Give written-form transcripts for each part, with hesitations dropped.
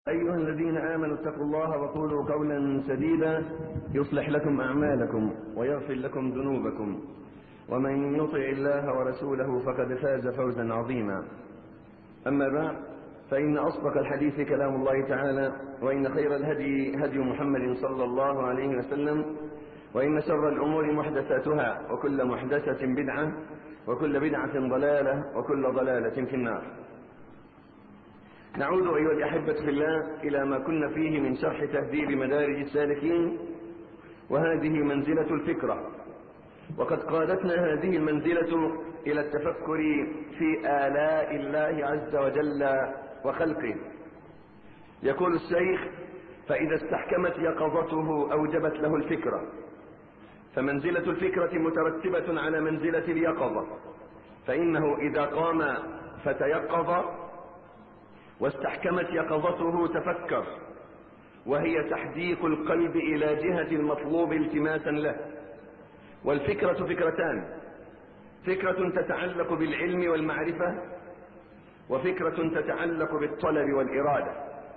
أيها الذين آمنوا اتقوا الله وقولوا قولا سديدا يصلح لكم أعمالكم ويغفر لكم ذنوبكم، ومن يطع الله ورسوله فقد فاز فوزا عظيما. أما بعد، فإن أصدق الحديث كلام الله تعالى، وإن خير الهدي هدي محمد صلى الله عليه وسلم، وإن شر الأمور محدثاتها، وكل محدثة بدعة، وكل بدعة ضلالة، وكل ضلالة في النار. نعود أيها الأحبة في الله إلى ما كنا فيه من شرح تهذيب مدارج السالكين، وهذه منزلة الفكرة. وقد قادتنا هذه المنزلة إلى التفكر في آلاء الله عز وجل وخلقه. يقول الشيخ: فإذا استحكمت يقظته أوجبت له الفكرة، فمنزلة الفكرة مترتبة على منزلة اليقظة، فإنه إذا قام فتيقظ واستحكمت يقظته تفكر، وهي تحديق القلب إلى جهة المطلوب التماسا له. والفكرة فكرتان: فكرة تتعلق بالعلم والمعرفة، وفكرة تتعلق بالطلب والإرادة.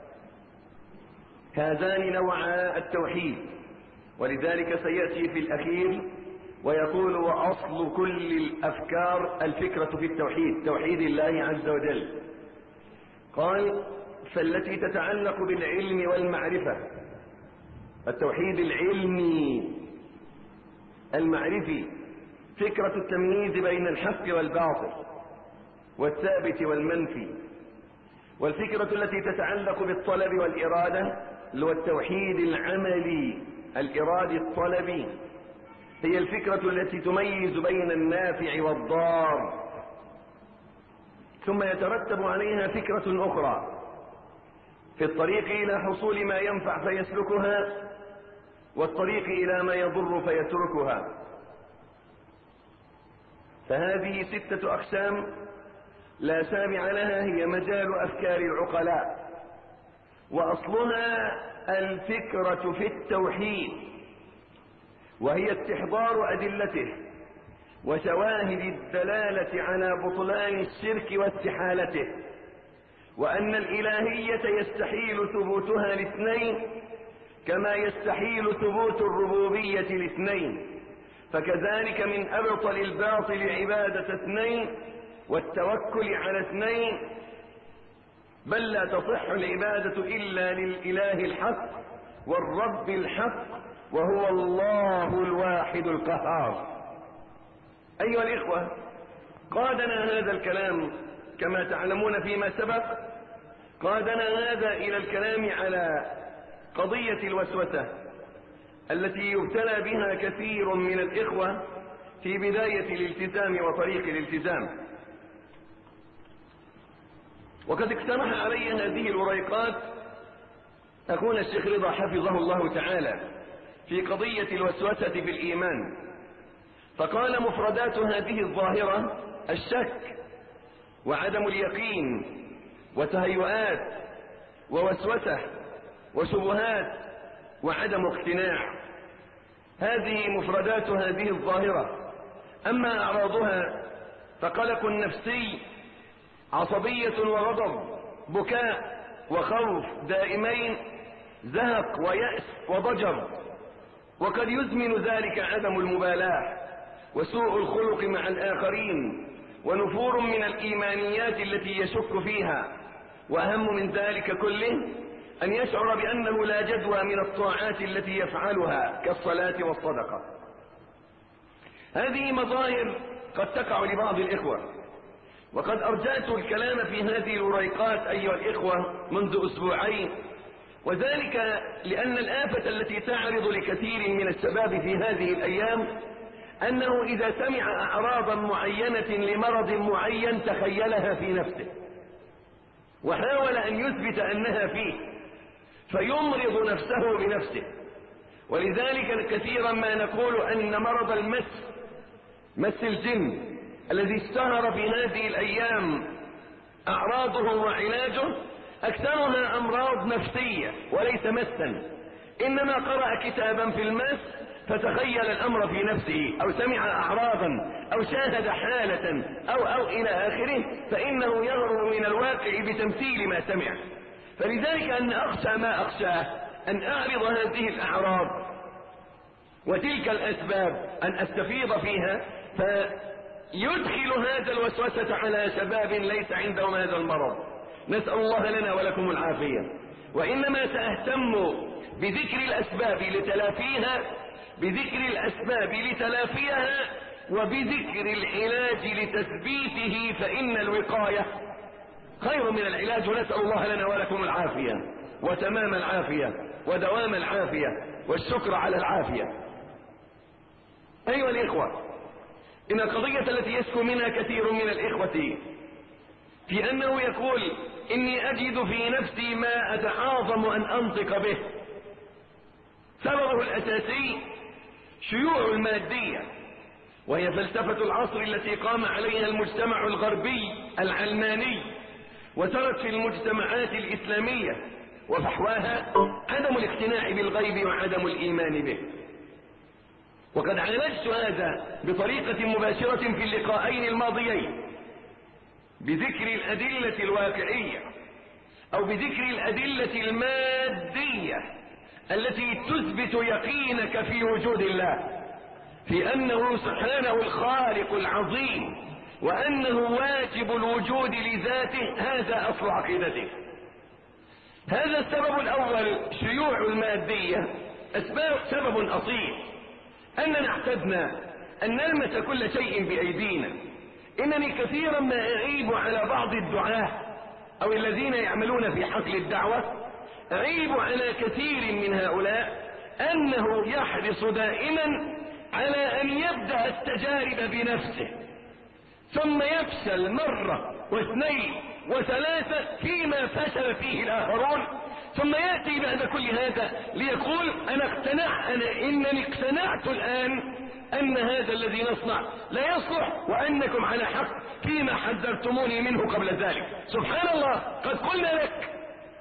هذان نوعا التوحيد، ولذلك سيأتي في الأخير ويقول: وأصل كل الأفكار الفكرة في التوحيد، توحيد الله عز وجل. قال: فالتي تتعلق بالعلم والمعرفة، التوحيد العلمي المعرفي، فكرة التمييز بين الحق والباطل والثابت والمنفي. والفكرة التي تتعلق بالطلب والإرادة هو التوحيد العملي الإرادي الطلبي، هي الفكرة التي تميز بين النافع والضار. ثم يترتب عليها فكرة أخرى في الطريق إلى حصول ما ينفع فيسلكها، والطريق إلى ما يضر فيتركها. فهذه 6 أقسام لا سابع لها، هي مجال أفكار العقلاء، وأصلها الفكرة في التوحيد، وهي استحضار أدلته وشواهد الدلالة على بطلان الشرك واستحالته، وأن الإلهية يستحيل ثبوتها لاثنين كما يستحيل ثبوت الربوبية لاثنين، فكذلك من أبطل الباطل عبادة اثنين والتوكل على اثنين، بل لا تصح العبادة إلا للإله الحق والرب الحق، وهو الله الواحد القهار. أيها الإخوة، قادنا هذا الكلام كما تعلمون فيما سبق، قادنا هذا إلى الكلام على قضية الوسوسة التي يبتلى بها كثير من الإخوة في بداية الالتزام وطريق الالتزام. وقد اقترح علي هذه الوريقات أخونا الشيخ رضا حفظه الله تعالى في قضية الوسوسة في الإيمان، فقال: مفردات هذه الظاهرة الشك وعدم اليقين وتهيؤات ووسوسة وشبهات وعدم اقتناع، هذه مفردات هذه الظاهرة. أما أعراضها فقلق نفسي، عصبية وغضب، بكاء وخوف دائمين، زهق ويأس وضجر، وقد يزمن ذلك عدم المبالاة وسوء الخلق مع الآخرين، ونفور من الإيمانيات التي يشك فيها. وأهم من ذلك كله أن يشعر بأنه لا جدوى من الطاعات التي يفعلها كالصلاة والصدقة. هذه مظاهر قد تقع لبعض الإخوة، وقد أرجعت الكلام في هذه الوريقات أيها الإخوة منذ أسبوعين، وذلك لأن الآفة التي تعرض لكثير من الشباب في هذه الأيام أنه إذا سمع أعراضا معينة لمرض معين تخيلها في نفسه وحاول أن يثبت أنها فيه، فيمرض نفسه بنفسه. ولذلك كثيرا ما نقول أن مرض مس الجن الذي اشتهر في هذه الأيام أعراضه وعلاجه أكثرها أمراض نفسية وليس مسا، إنما قرأ كتابا في المس فتخيل الأمر في نفسه، أو سمع أعراضا، أو شاهد حالة، أو إلى آخره، فإنه يهرب من الواقع بتمثيل ما سمع. فلذلك أن أخشى ما أخشاه أن أعرض هذه الأعراض وتلك الأسباب أن أستفيض فيها فيدخل هذا الوسوسة على شباب ليس عندهم هذا المرض. نسأل الله لنا ولكم العافية. وإنما سأهتم بذكر الأسباب لتلافيها وبذكر العلاج لتثبيته، فإن الوقاية خير من العلاج. ونسأل الله لنا ولكم العافية وتمام العافية ودوام العافية والشكر على العافية. أيها الإخوة، إن القضية التي يشكو منها كثير من الإخوة في أنه يقول إني أجد في نفسي ما أتعاظم أن أنطق به، سببه الأساسي شيوع المادية، وهي فلسفة العصر التي قام عليها المجتمع الغربي العلماني وسرت في المجتمعات الإسلامية، وفحواها عدم الاقتناع بالغيب وعدم الإيمان به. وقد عالجت هذا بطريقة مباشرة في اللقاءين الماضيين بذكر الأدلة الواقعية أو بذكر الأدلة المادية التي تثبت يقينك في وجود الله، في أنه سبحانه الخالق العظيم وأنه واجب الوجود لذاته. هذا أصل عقيدته. هذا السبب الأول شيوع المادية. سبب أصيل أننا اعتدنا أن نلمس كل شيء بأيدينا. إنني كثيرا ما أعيب على بعض الدعاة أو الذين يعملون في حقل الدعوة، أعيب على كثير من هؤلاء أنه يحرص دائما على أن يبدأ التجارب بنفسه، ثم يفشل مرة واثنين وثلاثة فيما فشل فيه الآخرون، ثم يأتي بعد كل هذا ليقول إنني اقتنعت الآن أن هذا الذي نصنع لا يصلح وأنكم على حق فيما حذرتموني منه قبل ذلك. سبحان الله، قد قلنا لك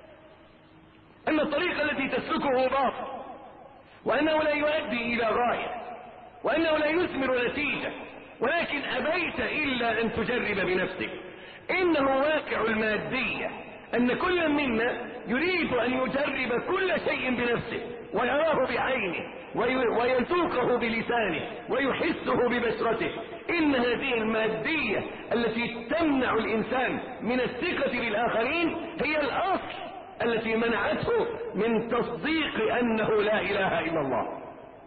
أن الطريق التي تسلكه باطل، وأنه لا يؤدي إلى غاية، وأنه لا يثمر نتيجة، ولكن أبيت إلا أن تجرب بنفسك. إنه واقع المادية أن كل منا يريد أن يجرب كل شيء بنفسه ويراه بعينه ويذوقه بلسانه ويحسه ببشرته. إن هذه المادية التي تمنع الإنسان من الثقة بالآخرين هي الأصل التي منعته من تصديق أنه لا إله إلا الله.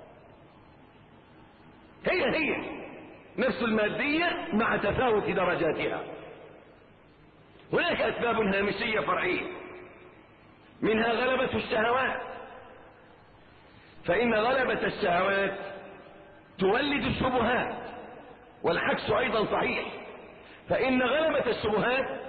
هي نفس المادية مع تفاوت درجاتها. هناك أسباب هامشية فرعية، منها غلبة الشهوات، فإن غلبة الشهوات تولد الشبهات، والعكس أيضا صحيح، فإن غلبة الشبهات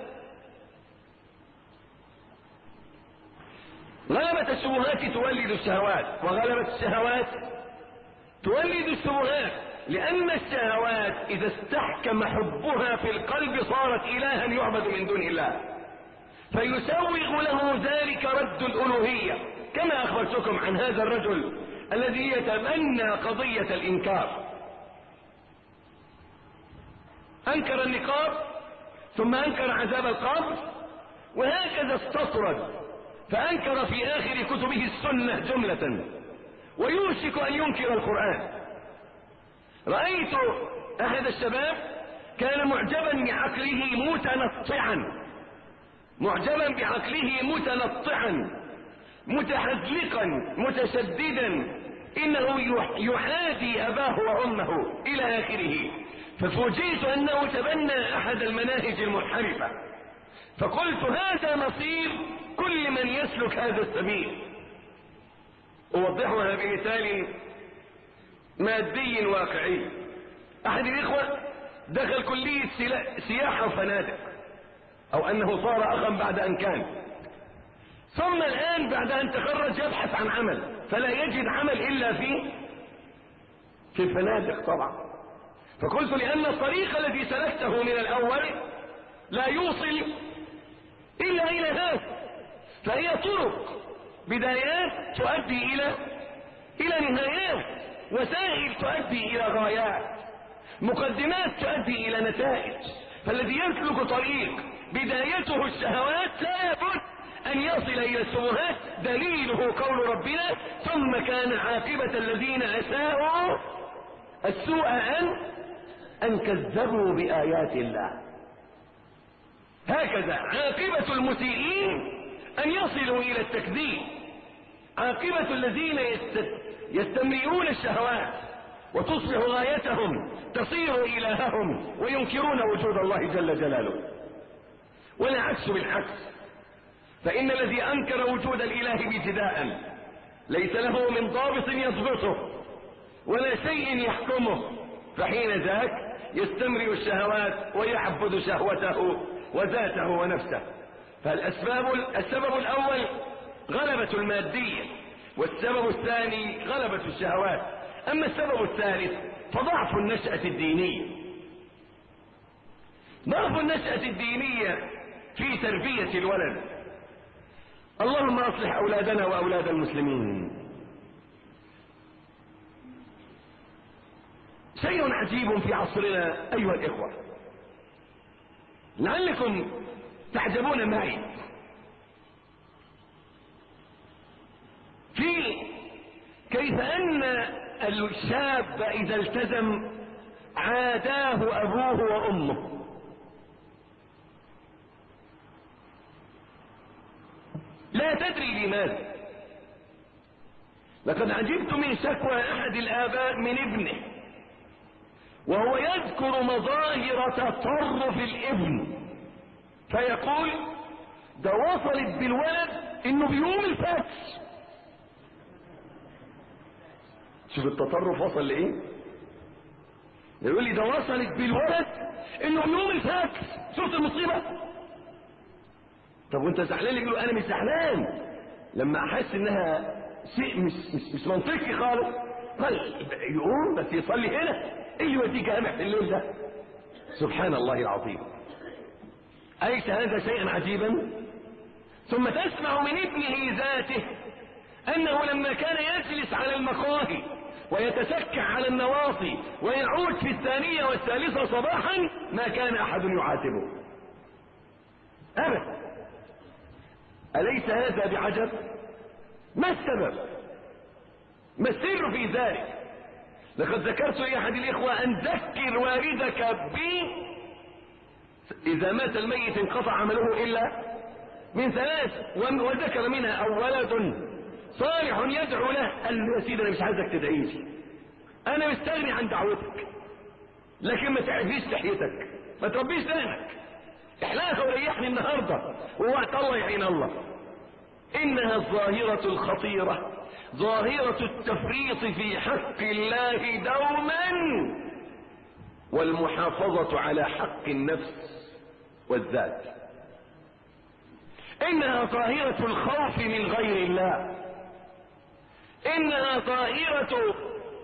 تولد الشهوات، وغلبة الشهوات تولد الشبهات، لأن الشهوات إذا استحكم حبها في القلب صارت إلها يعبد من دون الله، فيسوغ له ذلك رد الألوهية، كما أخبرتكم عن هذا الرجل الذي يتبنى قضية الإنكار. أنكر النقاب ثم أنكر عذاب القبر، وهكذا استطرد، فأنكر في آخر كتبه السنة جملة، ويوشك أن ينكر القرآن. رأيت أحد الشباب كان معجبا بعقله متنطعا متحذلقا متشددا، إنه يحادي أباه وأمه إلى آخره. ففوجئت أنه تبنى أحد المناهج المنحرفة، فقلت هذا مصير كل من يسلك هذا السبيل. أوضحها بمثال مادي واقعي. أحد الإخوة دخل كلية سياحة وفنادق، أو أنه صار أخا بعد أن كان، ثم الآن بعد أن تخرج يبحث عن عمل، فلا يجد عمل إلا في الفنادق طبعا. فقلت لأن الطريق الذي سلكته من الأول لا يوصل إلا إلى هذا، فهي طرق، بدايات تؤدي إلى نهايات، وسائل تؤدي إلى غايات، مقدمات تؤدي إلى نتائج. فالذي يسلك طريق بدايته الشهوات لا يبد أن يصل إلى الشبهات دليله قول ربنا ثم كان عاقبة الذين أساءوا السوء أن كذبوا بآيات الله. هكذا عاقبة المسيئين أن يصلوا إلى التكذيب. عاقبة الذين يستمرئون الشهوات وتصبح غايتهم تصير إلههم وينكرون وجود الله جل جلاله. ولا عكس بالعكس، فإن الذي أنكر وجود الإله ابتداء ليس له من ضابط يضبطه ولا شيء يحكمه، فحين ذاك يستمرئ الشهوات ويعبد شهوته وذاته ونفسه. فالسبب الأول غلبة المادية، والسبب الثاني غلبة الشهوات. أما السبب الثالث فضعف النشأة الدينية. ضعف النشأة الدينية في تربية الولد. اللهم أصلح أولادنا وأولاد المسلمين. شيء عجيب في عصرنا أيها الإخوة، لعلكم تعجبون معي، في كيف أن الشاب إذا التزم عاداه أبوه وأمه. لا تدري لماذا. لقد عجبت من شكوى أحد الآباء من ابنه وهو يذكر مظاهر تطرف الابن، فيقول ده وصلت بالولد انه بيوم الفاكس. شوف التطرف وصل لايه. يقول لي ده وصلت بالولد انه بيوم الفاكس. شفت المصيبه؟ طب وانت زعلان؟ يقول له انا مش زعلان، لما احس انها شيء مش منطقي خالص. قال يقوم بس يصلي هنا، ايه اللي يوديه جامع في الليل ده؟ سبحان الله العظيم. أليس هذا شيئا عجيبا؟ ثم تسمع من ابنه ذاته أنه لما كان يجلس على المقاهي ويتسكع على النواصي ويعود في الثانية والثالثة صباحا ما كان أحد يعاتبه أبدا. أليس هذا بعجب؟ ما السبب؟ ما السر في ذلك؟ لقد ذكرت لأحد الإخوة أن ذكر والدك إذا مات الميت انقطع عمله إلا من ثلاث، وذكر منها أو ولد صالح يدعو له. قال له يا سيدي أنا مش عايزك تدعي لي، أنا مستغني عن دعوتك، لكن ما تعرفيش لحيتك، ما تربيش دانك، احلاها وريحني النهارده ووقت الله يعين الله. إنها الظاهرة الخطيرة، ظاهرة التفريط في حق الله دوما والمحافظة على حق النفس والذات. إنها ظاهرة الخوف من غير الله، إنها ظاهرة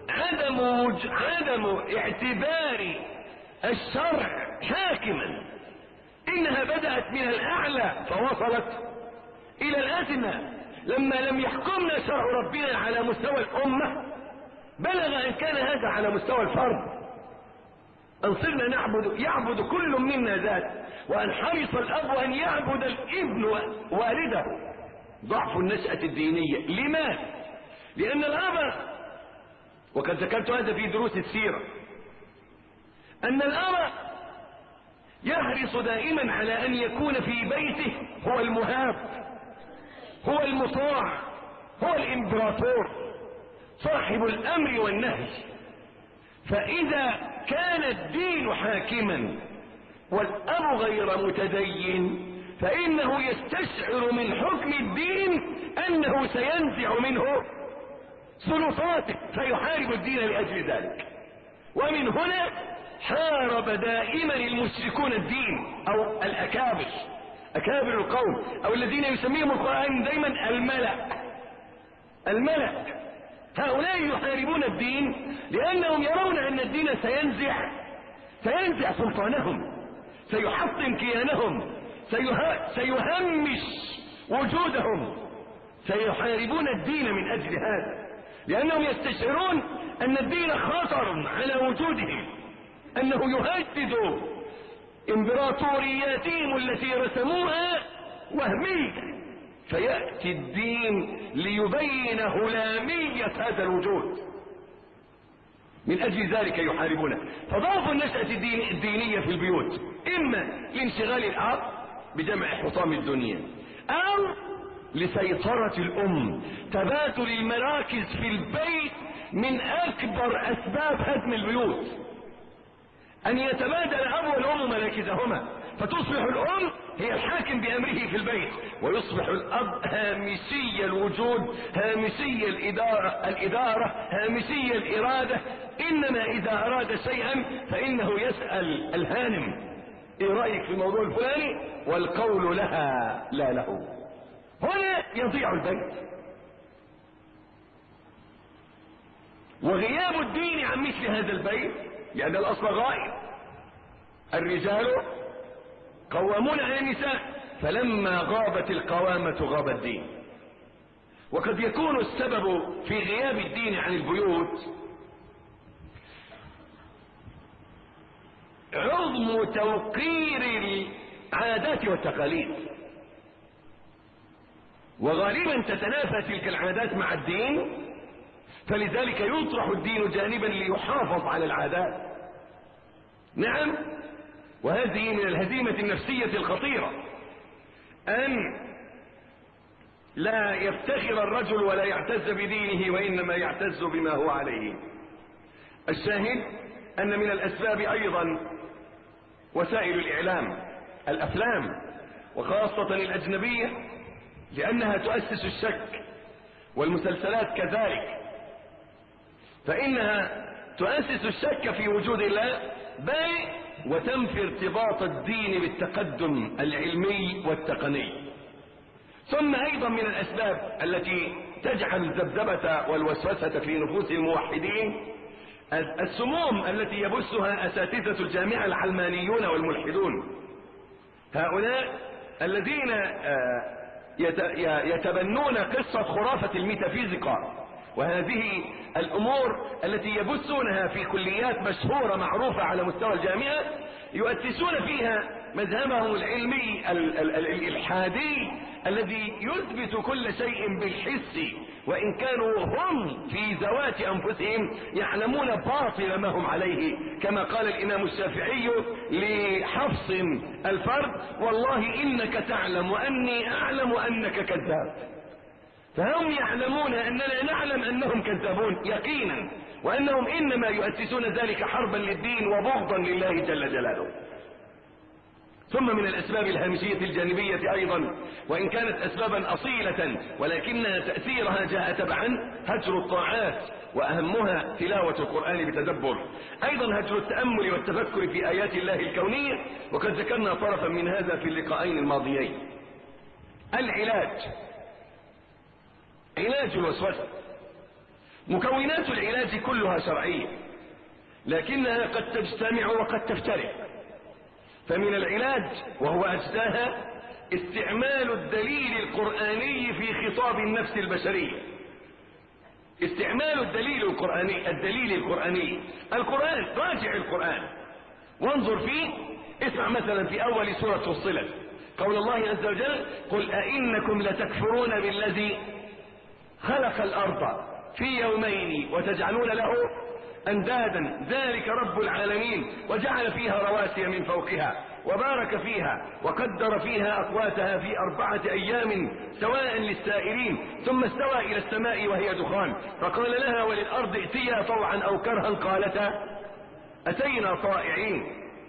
عدم اعتبار الشرع حاكما. إنها بدأت من الأعلى فوصلت إلى الأدنى. لما لم يحكمنا شرع ربنا على مستوى الأمة بلغ أن كان هذا على مستوى الفرد، أن صرنا يعبد كل منا ذات، وأن حرص الأب أن يعبد الابن والده. ضعف النشأة الدينية. لماذا؟ لأن الأب، وقد ذكرت هذا في دروس السيرة، أن الأب يحرص دائما على أن يكون في بيته هو المهاب، هو المطاع، هو الإمبراطور، صاحب الأمر والنهي. فإذا كان الدين حاكما والأب غير متدين فإنه يستشعر من حكم الدين أنه سينزع منه سلطاته فيحارب الدين لأجل ذلك. ومن هنا حارب دائما المشركون الدين أو الأكابر، أكابر القوم، أو الذين يسميهم القرآن دائما الملأ. هؤلاء يحاربون الدين لأنهم يرون أن الدين سينزع سلطانهم، سيحطم كيانهم، سيهمش وجودهم. سيحاربون الدين من أجل هذا، لأنهم يستشعرون أن الدين خطر على وجودهم، أنه يهدد إمبراطورياتهم التي رسموها وهمية. فيأتي الدين ليبين هلامية هذا الوجود، من أجل ذلك يحاربونه. فضعف النشأة الدينية في البيوت إما لانشغال الأب بجمع حطام الدنيا، أو لسيطرة الأم. تبادل المراكز في البيت من أكبر أسباب هدم البيوت، أن يتبادل الأب والأم مراكزهما، فتصبح الأم هي الحاكم بأمره في البيت، ويصبح الأب هامشي الوجود، هامشي الإدارة، هامشي الإرادة. إنما إذا أراد شيئا فإنه يسأل الهانم: إيه رأيك في الموضوع الفلاني؟ والقول لها لا له. هنا يضيع البيت. وغياب الدين عن مثل هذا البيت، لأن الأصل غائب. الرجال قوامون على النساء، فلما غابت القوامة غاب الدين. وقد يكون السبب في غياب الدين عن البيوت عظم توقير العادات والتقاليد، وغالبا تتنافى تلك العادات مع الدين، فلذلك يطرح الدين جانبا ليحافظ على العادات. نعم، وهذه من الهزيمة النفسية الخطيرة، أن لا يفتخر الرجل ولا يعتز بدينه، وإنما يعتز بما هو عليه. الشاهد أن من الأسباب أيضا وسائل الإعلام، الأفلام، وخاصة الأجنبية، لأنها تؤسس الشك، والمسلسلات كذلك، فإنها تؤسس الشك في وجود الله، بل وتنفي ارتباط الدين بالتقدم العلمي والتقني. ثم أيضا من الأسباب التي تجعل الذبذبة والوسوسة في نفوس الموحدين السموم التي يبثها أساتذة الجامعة العلمانيون والملحدون، هؤلاء الذين يتبنون قصة خرافة الميتافيزيقا، وهذه الأمور التي يبثونها في كليات مشهورة معروفة على مستوى الجامعة، يؤسسون فيها مذهبهم العلمي الإلحادي الذي يثبت كل شيء بالحس، وإن كانوا هم في ذوات أنفسهم يعلمون باطل ما هم عليه، كما قال الإمام الشافعي لحفص الفرد: والله إنك تعلم وأني أعلم أنك كذاب. فهم يعلمون أننا نعلم أنهم كذابون يقينا، وأنهم إنما يؤسسون ذلك حربا للدين وبغضا لله جل جلاله. ثم من الأسباب الهامشية الجانبية أيضا، وإن كانت أسبابا أصيلة ولكنها تأثيرها جاء تبعا، هجر الطاعات، وأهمها تلاوة القرآن بتدبر. أيضا هجر التأمل والتفكر في آيات الله الكونية، وقد ذكرنا طرفا من هذا في اللقاءين الماضيين. العلاج، علاج الوسوسة. مكونات العلاج كلها شرعية، لكنها قد تجتمع وقد تفترق. فمن العلاج وهو أجزاها استعمال الدليل القرآني في خطاب النفس البشرية. استعمال الدليل القرآني. القرآن، راجع القرآن وانظر فيه. اسمع مثلا في أول سورة فصلت قول الله عز وجل: قل أئنكم لتكفرون بالذي خلق الأرض في يومين وتجعلون له أندادا ذلك رب العالمين وجعل فيها رواسي من فوقها وبارك فيها وقدر فيها أقواتها في 4 أيام سواء للسائلين ثم استوى إلى السماء وهي دخان فقال لها وللأرض ائتيا طوعا أو كرها قالتا أتينا طائعين.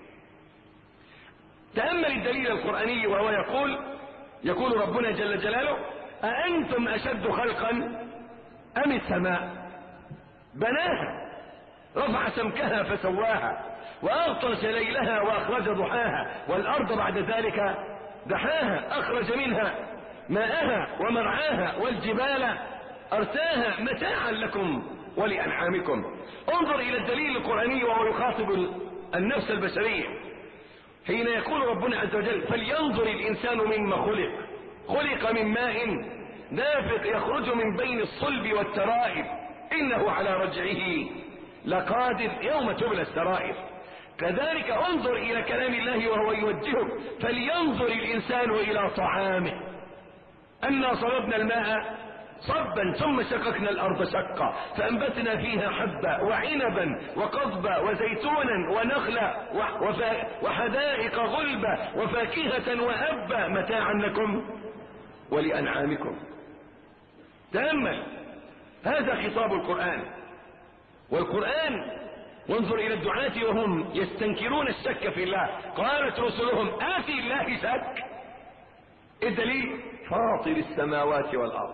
تأمل الدليل القرآني وهو يقول ربنا جل جلاله: أأنتم أشد خلقا أم السماء بناها رفع سمكها فسواها وأغطش ليلها وأخرج ضحاها والأرض بعد ذلك دحاها أخرج منها ماءها ومرعاها والجبال أرساها متاعا لكم ولأنعامكم. انظر إلى الدليل القرآني وهو يخاطب النفس البشرية حين يقول ربنا عز وجل: فلينظر الإنسان مما خلق من ماء دافق يخرج من بين الصلب والترائب إنه على رجعه لقادر يوم تبلى السرائر. كذلك انظر إلى كلام الله وهو يوجهك: فلينظر الإنسان إلى طعامه أنا صببنا الماء صبا ثم شققنا الأرض شقا فأنبتنا فيها حبا وعنبا وقضبا وزيتونا ونخلا وحدائق غلبا وفاكهة وأبا متاعا لكم ولأنعامكم. تأمل هذا خطاب القرآن. والقرآن وانظر إلى الدعاة وهم يستنكرون الشك في الله، قالت رسلهم آفي الله شك. الدليل فاطر السماوات والأرض.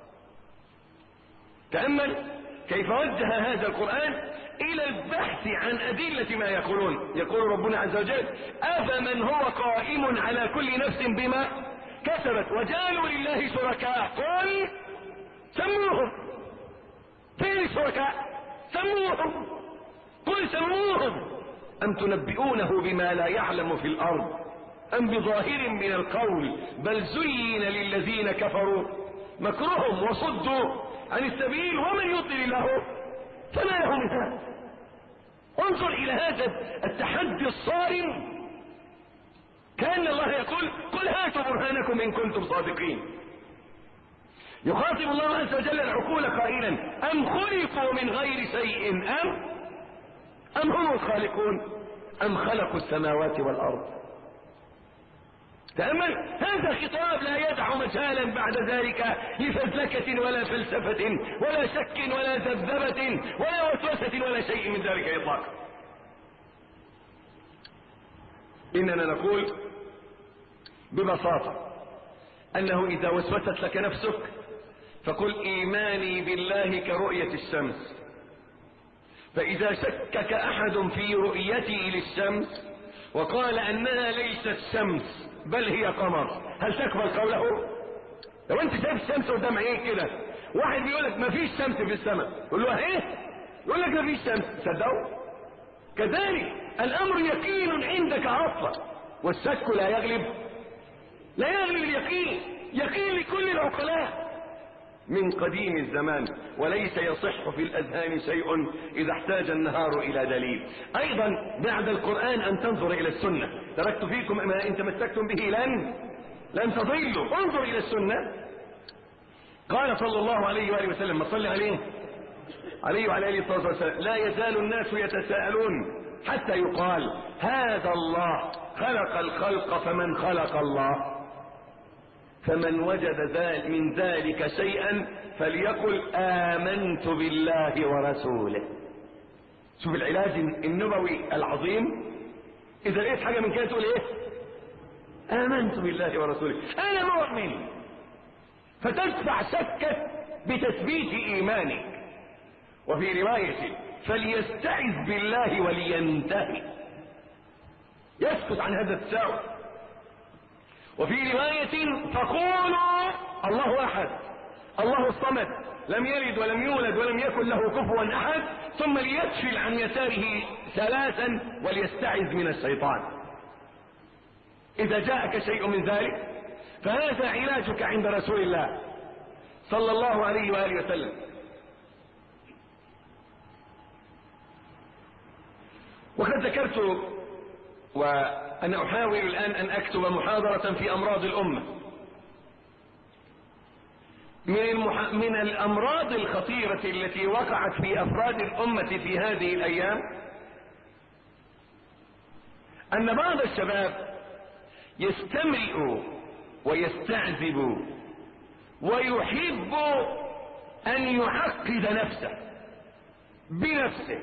تأمل كيف وجه هذا القرآن إلى البحث عن أدلة ما يقولون. يقول ربنا عز وجل أفمن هو قائم على كل نفس بما كسبت وجعلوا لله شركاء قل سموهم. فين شركاء؟ سموهم. قل سموهم. أم تنبئونه بما لا يعلم في الأرض أم بظاهر من القول بل زين للذين كفروا مكرهم وصدوا عن السبيل ومن يضلل الله فما له من هاد. انظر إلى هذا التحدي الصارم. كأن الله يقول قل هاتوا برهانكم إن كنتم صادقين. يخاطب الله عز وجل العقول قائلا أم خلقوا من غير شيء أم هم الخالقون أم خلقوا السماوات والأرض. تأمل هذا خطاب لا يدع مجالا بعد ذلك لفزلكة ولا فلسفة ولا شك ولا ذبذبة ولا وسوسة ولا شيء من ذلك إطلاقا. إننا نقول ببساطة أنه إذا وسوست لك نفسك فقل إيماني بالله كرؤية الشمس، فإذا شكك أحد في رؤيته للشمس وقال أنها ليست شمس بل هي قمر هل تقبل قوله؟ لو أنت شايف الشمس قدام عينيك كده واحد بيقول لك ما فيش شمس في السماء يقول له ايه؟ يقول لك ما فيش شمس تصدقوا؟ كذلك الأمر يقين عندك أصلا والشك لا يغلب اليقين. يقين لكل العقلاء من قديم الزمان وليس يصح في الأذهان شيء إذا احتاج النهار إلى دليل. أيضا بعد القرآن أن تنظر إلى السنة. تركت فيكم ما إن تمسكتم به لن تضلوا. انظر إلى السنة. قال صلى الله عليه وآله وسلم ما صلى عليه وعلى آله الصلاة والسلام لا يزال الناس يتساءلون حتى يقال هذا الله خلق الخلق فمن خلق الله فمن وجد من ذلك شيئا فليقل آمنت بالله ورسوله. شوف العلاج النبوي العظيم. إذا لقيت حاجة من كده تقول إيه؟ آمنت بالله ورسوله، أنا مؤمن. فتدفع شكك بتثبيت إيمانك. وفي رواية فليستعذ بالله ولينتهي، يسكت عن هذا التساؤل. وفي رواية فقولوا الله أحد الله الصمد لم يلد ولم يولد ولم يكن له كفوا أحد ثم ليتفل عن يساره ثلاثا وليستعذ من الشيطان. إذا جاءك شيء من ذلك فهذا علاجك عند رسول الله صلى الله عليه وآله وسلم. وقد ذكرت وأنا أحاول الآن أن أكتب محاضرة في أمراض الأمة. من الأمراض الخطيرة التي وقعت في أفراد الأمة في هذه الأيام أن بعض الشباب يستملئ ويستعذب ويحب أن يعقد نفسه بنفسه.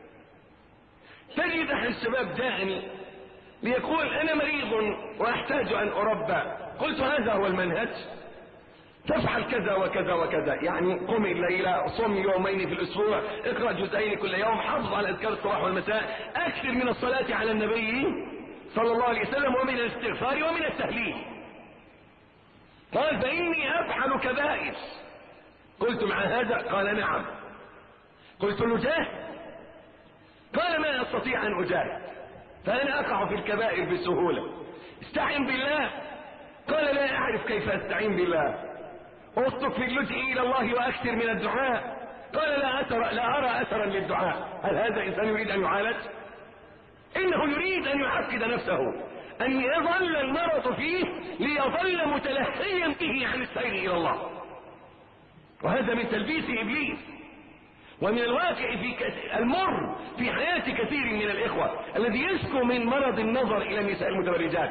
تجد أحد الشباب جاءني ليقول أنا مريض وأحتاج أن أربى. قلت هذا هو المنهج؟ تفعل كذا وكذا وكذا، يعني قم الليلة، صم يومين في الأسبوع، اقرأ جزئين كل يوم، حافظ على أذكار الصباح والمساء، أكثر من الصلاة على النبي صلى الله عليه وسلم ومن الاستغفار ومن التهليل. قال فإني أفعل كبائر. قلت مع هذا؟ قال نعم. قلت نجاهد؟ قال ما أستطيع أن أجاهد فأنا أقع في الكبائر بسهولة. استعن بالله. قال لا أعرف كيف أستعين بالله. أصدق في اللجئ إلى الله وأكثر من الدعاء. قال لا أرى أثرا للدعاء. هل هذا إنسان يريد أن يعالج؟ إنه يريد أن يعقد نفسه أن يظل المرض فيه ليظل متلهيا به عن السير إلى الله. وهذا من تلبيس إبليس، ومن الواقع في المر في حياة كثير من الإخوة الذي يشكو من مرض النظر إلى النساء المتبرجات.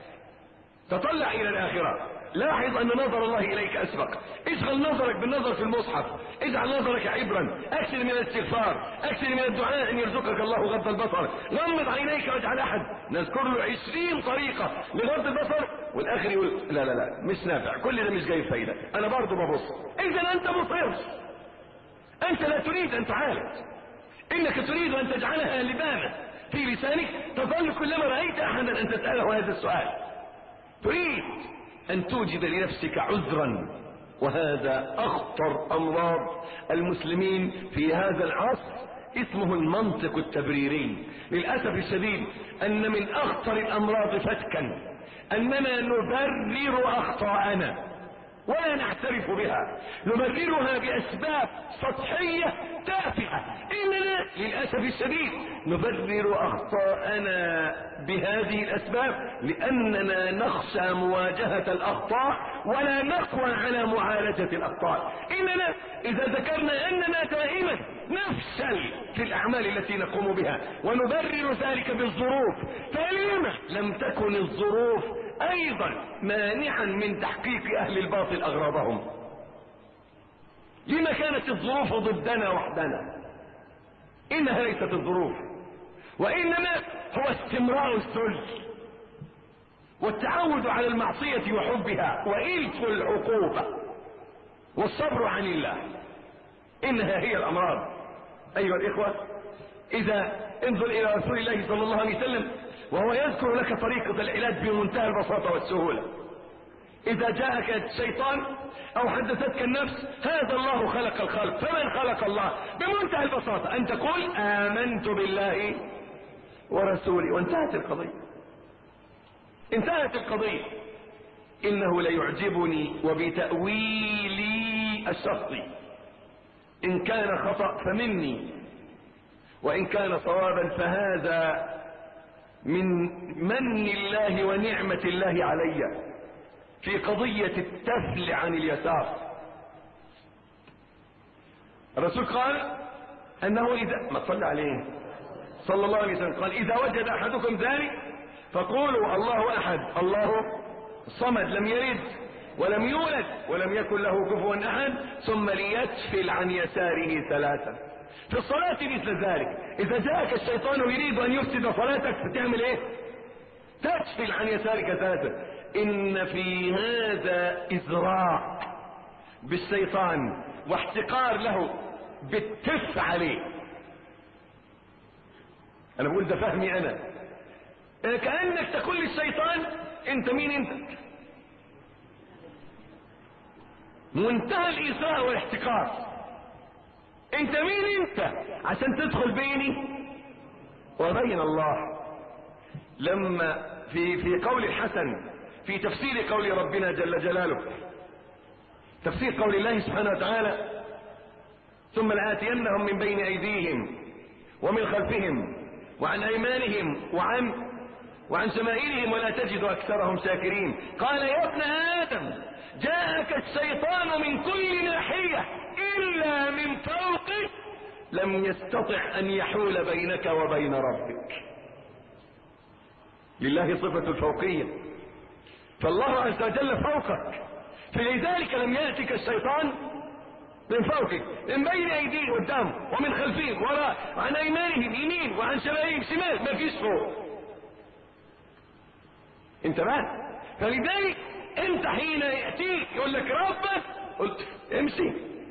تطلع إلى الآخرة، لاحظ أن نظر الله إليك أسبق. اشغل نظرك بالنظر في المصحف، اجعل نظرك عبرا، اكثر من الاستغفار، اكثر من الدعاء أن يرزقك الله غض البصر. غمض عينيك واجعل أحد نذكر له 20 طريقة لغض البصر، والآخر يقول لا لا لا مش نافع، كل ده مش جايب فايدة، أنا برضه ببص. إذا أنت مصر، أنت لا تريد أن تعالج، إنك تريد أن تجعلها لبانة في لسانك تظل كلما رأيت أحدا أن تسأله هذا السؤال. تريد أن توجد لنفسك عذرا، وهذا أخطر أمراض المسلمين في هذا العصر، اسمه المنطق التبريري. للأسف الشديد أن من أخطر الأمراض فتكا أننا نبرر أخطاءنا ولا نعترف بها، نبررها بأسباب سطحية تافهة. إننا للأسف الشديد نبرر أخطاءنا بهذه الأسباب لأننا نخشى مواجهة الأخطاء ولا نقوى على معالجة الأخطاء. إننا إذا ذكرنا أننا دائما نفشل في الأعمال التي نقوم بها ونبرر ذلك بالظروف، فلما لم تكن الظروف أيضا مانعا من تحقيق أهل الباطل أغراضهم؟ لما كانت الظروف ضدنا وحدنا؟ إنها ليست الظروف، وإنما هو استمرار الذل والتعود على المعصية وحبها وإلف العقوبة والصبر عن الله. إنها هي الأمراض. أيها الإخوة، إذا انظر إلى رسول الله صلى الله عليه وسلم وهو يذكر لك طريقة العلاج بمنتهى البساطة والسهولة. إذا جاءك الشيطان أو حدثتك النفس هذا الله خلق الخلق، فمن خلق الله؟ بمنتهى البساطة أن تقول آمنت بالله ورسوله، وانتهت القضية. انتهت القضية. إنه ليعجبني وبتأويلي الشخصي، إن كان خطأ فمني وإن كان صوابا فهذا من من الله ونعمة الله علي في قضية التفل عن اليسار. الرسول قال أنه إذا ما صلى عليه صلى الله عليه وسلم قال إذا وجد أحدكم ذلك فقولوا الله أحد الله الصمد لم يلد ولم يولد ولم يكن له كفوا أحد، ثم ليتفل عن يساره ثلاثا. في الصلاة مثل ذلك، إذا جاءك الشيطان يريد أن يفسد صلاتك فتعمل إيه؟ تتفل عن يسارك ثلاثا. إن في هذا إزراء بالشيطان واحتقار له بالتف عليه. أنا بقول ده فهمي أنا. كأنك تقول للشيطان أنت مين؟ أنت منتهى الإساءة والاحتقار. أنت مين أنت عشان تدخل بيني وبين الله؟ لما في قول الحسن في تفسير قول ربنا جل جلاله، تفسير قول الله سبحانه وتعالى ثم لآتينهم من بين أيديهم ومن خلفهم وعن أيمانهم وعن شمائلهم ولا تجد أكثرهم شاكرين. قال يا ابن آدم جاءك الشيطان من كل ناحية إلا من فوقك لم يستطع أن يحول بينك وبين ربك. لله صفة الفوقية، فالله عز وجل فوقك، فلذلك لم يأتك الشيطان من فوقك، من بين أيديه قدام ومن خلفهم وراء وعن أيمانهم يمين وعن شمالهم شمال، ما فيش فوق. انت بقى فلذلك انت حين يأتيك يقول لك ربك قلت امشي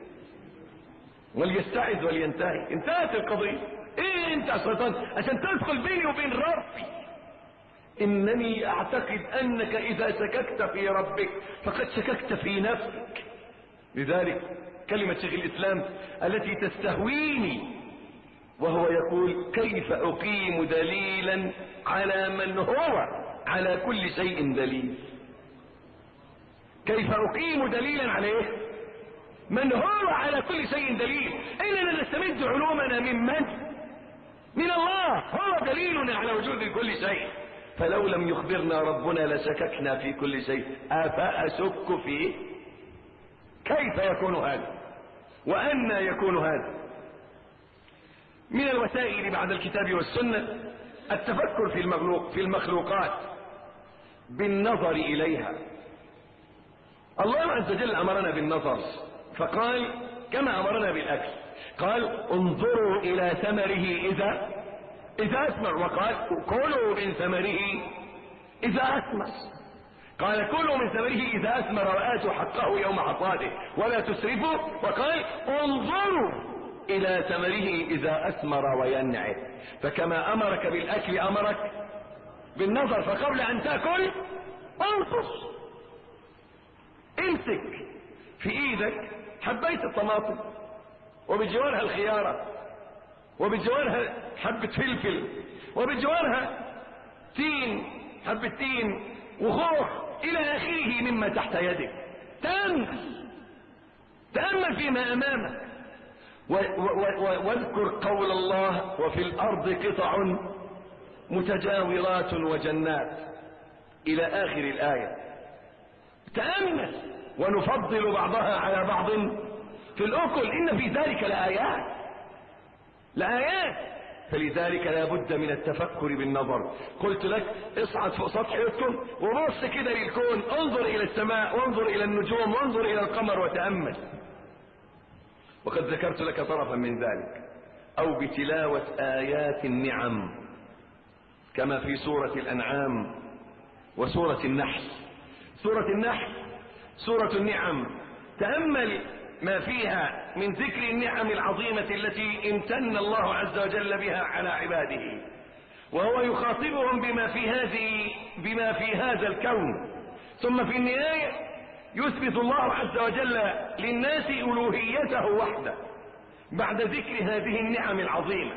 وليستعذ ولينتهي، انتهت القضية. ايه انت يا شيطان عشان تدخل بيني وبين ربي؟ انني اعتقد انك اذا شككت في ربك فقد شككت في نفسك. لذلك كلمة شيخ الاسلام التي تستهويني وهو يقول كيف اقيم دليلا على من هو على كل شيء دليل؟ كيف اقيم دليلا عليه من هو على كل شيء دليل؟ اننا نستمد علومنا من الله، هو دليلنا على وجود كل شيء. فلو لم يخبرنا ربنا لشككنا في كل شيء، أفأشك فيه؟ كيف يكون هذا؟ وأنى يكون هذا؟ من الوسائل بعد الكتاب والسنة التفكر في المخلوقات بالنظر إليها. الله عز وجل أمرنا بالنظر، فقال كما أمرنا بالأكل، قال انظروا إلى ثمره إذا أثمر، وقال كلوا من ثمره إذا أثمر، قال كلوا من ثمره إذا أثمر وآتوا حقه يوم حصاده ولا تسرفوا، وقال انظروا إلى ثمره إذا أثمر وينعه. فكما أمرك بالأكل أمرك بالنظر، فقبل أن تأكل انظر، امسك في ايدك حبيت الطماطم وبجوارها الخيارة وبجوارها حبة فلفل وبجوارها تين، حبة تين وخوخ إلى آخره مما تحت يدك. تأمل فيما أمامك واذكر قول الله وفي الأرض قطع متجاورات وجنات إلى آخر الآية. تأمل ونفضل بعضها على بعض في الأكل، إن في ذلك لآيات. فلذلك لا بد من التفكر بالنظر. قلت لك اصعد فوق سطح بيتكم وبص كده للكون، انظر إلى السماء وانظر إلى النجوم وانظر إلى القمر وتأمل. وقد ذكرت لك طرفا من ذلك، أو بتلاوة آيات النعم كما في سورة الأنعام وسورة النحل. سورة النحل سورة النعم، تأمل ما فيها من ذكر النعم العظيمة التي امتن الله عز وجل بها على عباده، وهو يخاطبهم بما في هذا الكون. ثم في النهاية يثبت الله عز وجل للناس ألوهيته وحده بعد ذكر هذه النعم العظيمة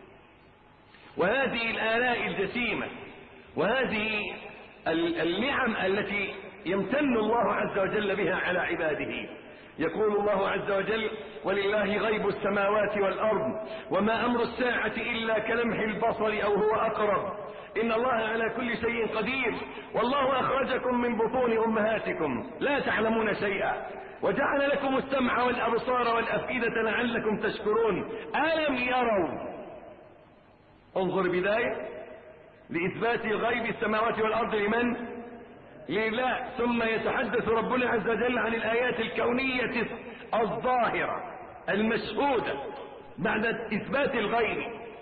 وهذه الآلاء الجسيمة وهذه النعم التي يمتن الله عز وجل بها على عباده. يقول الله عز وجل ولله غيب السماوات والأرض وما أمر الساعة إلا كلمح البصر أو هو أقرب إن الله على كل شيء قدير والله أخرجكم من بطون أمهاتكم لا تعلمون شيئا وجعل لكم السمع والأبصار والأفئدة لعلكم تشكرون ألم يروا. انظر بداية لإثبات غيب السماوات والأرض لمن؟ لله. ثم يتحدث ربنا عز وجل عن الآيات الكونية الظاهرة المشهودة بعد إثبات الغيب.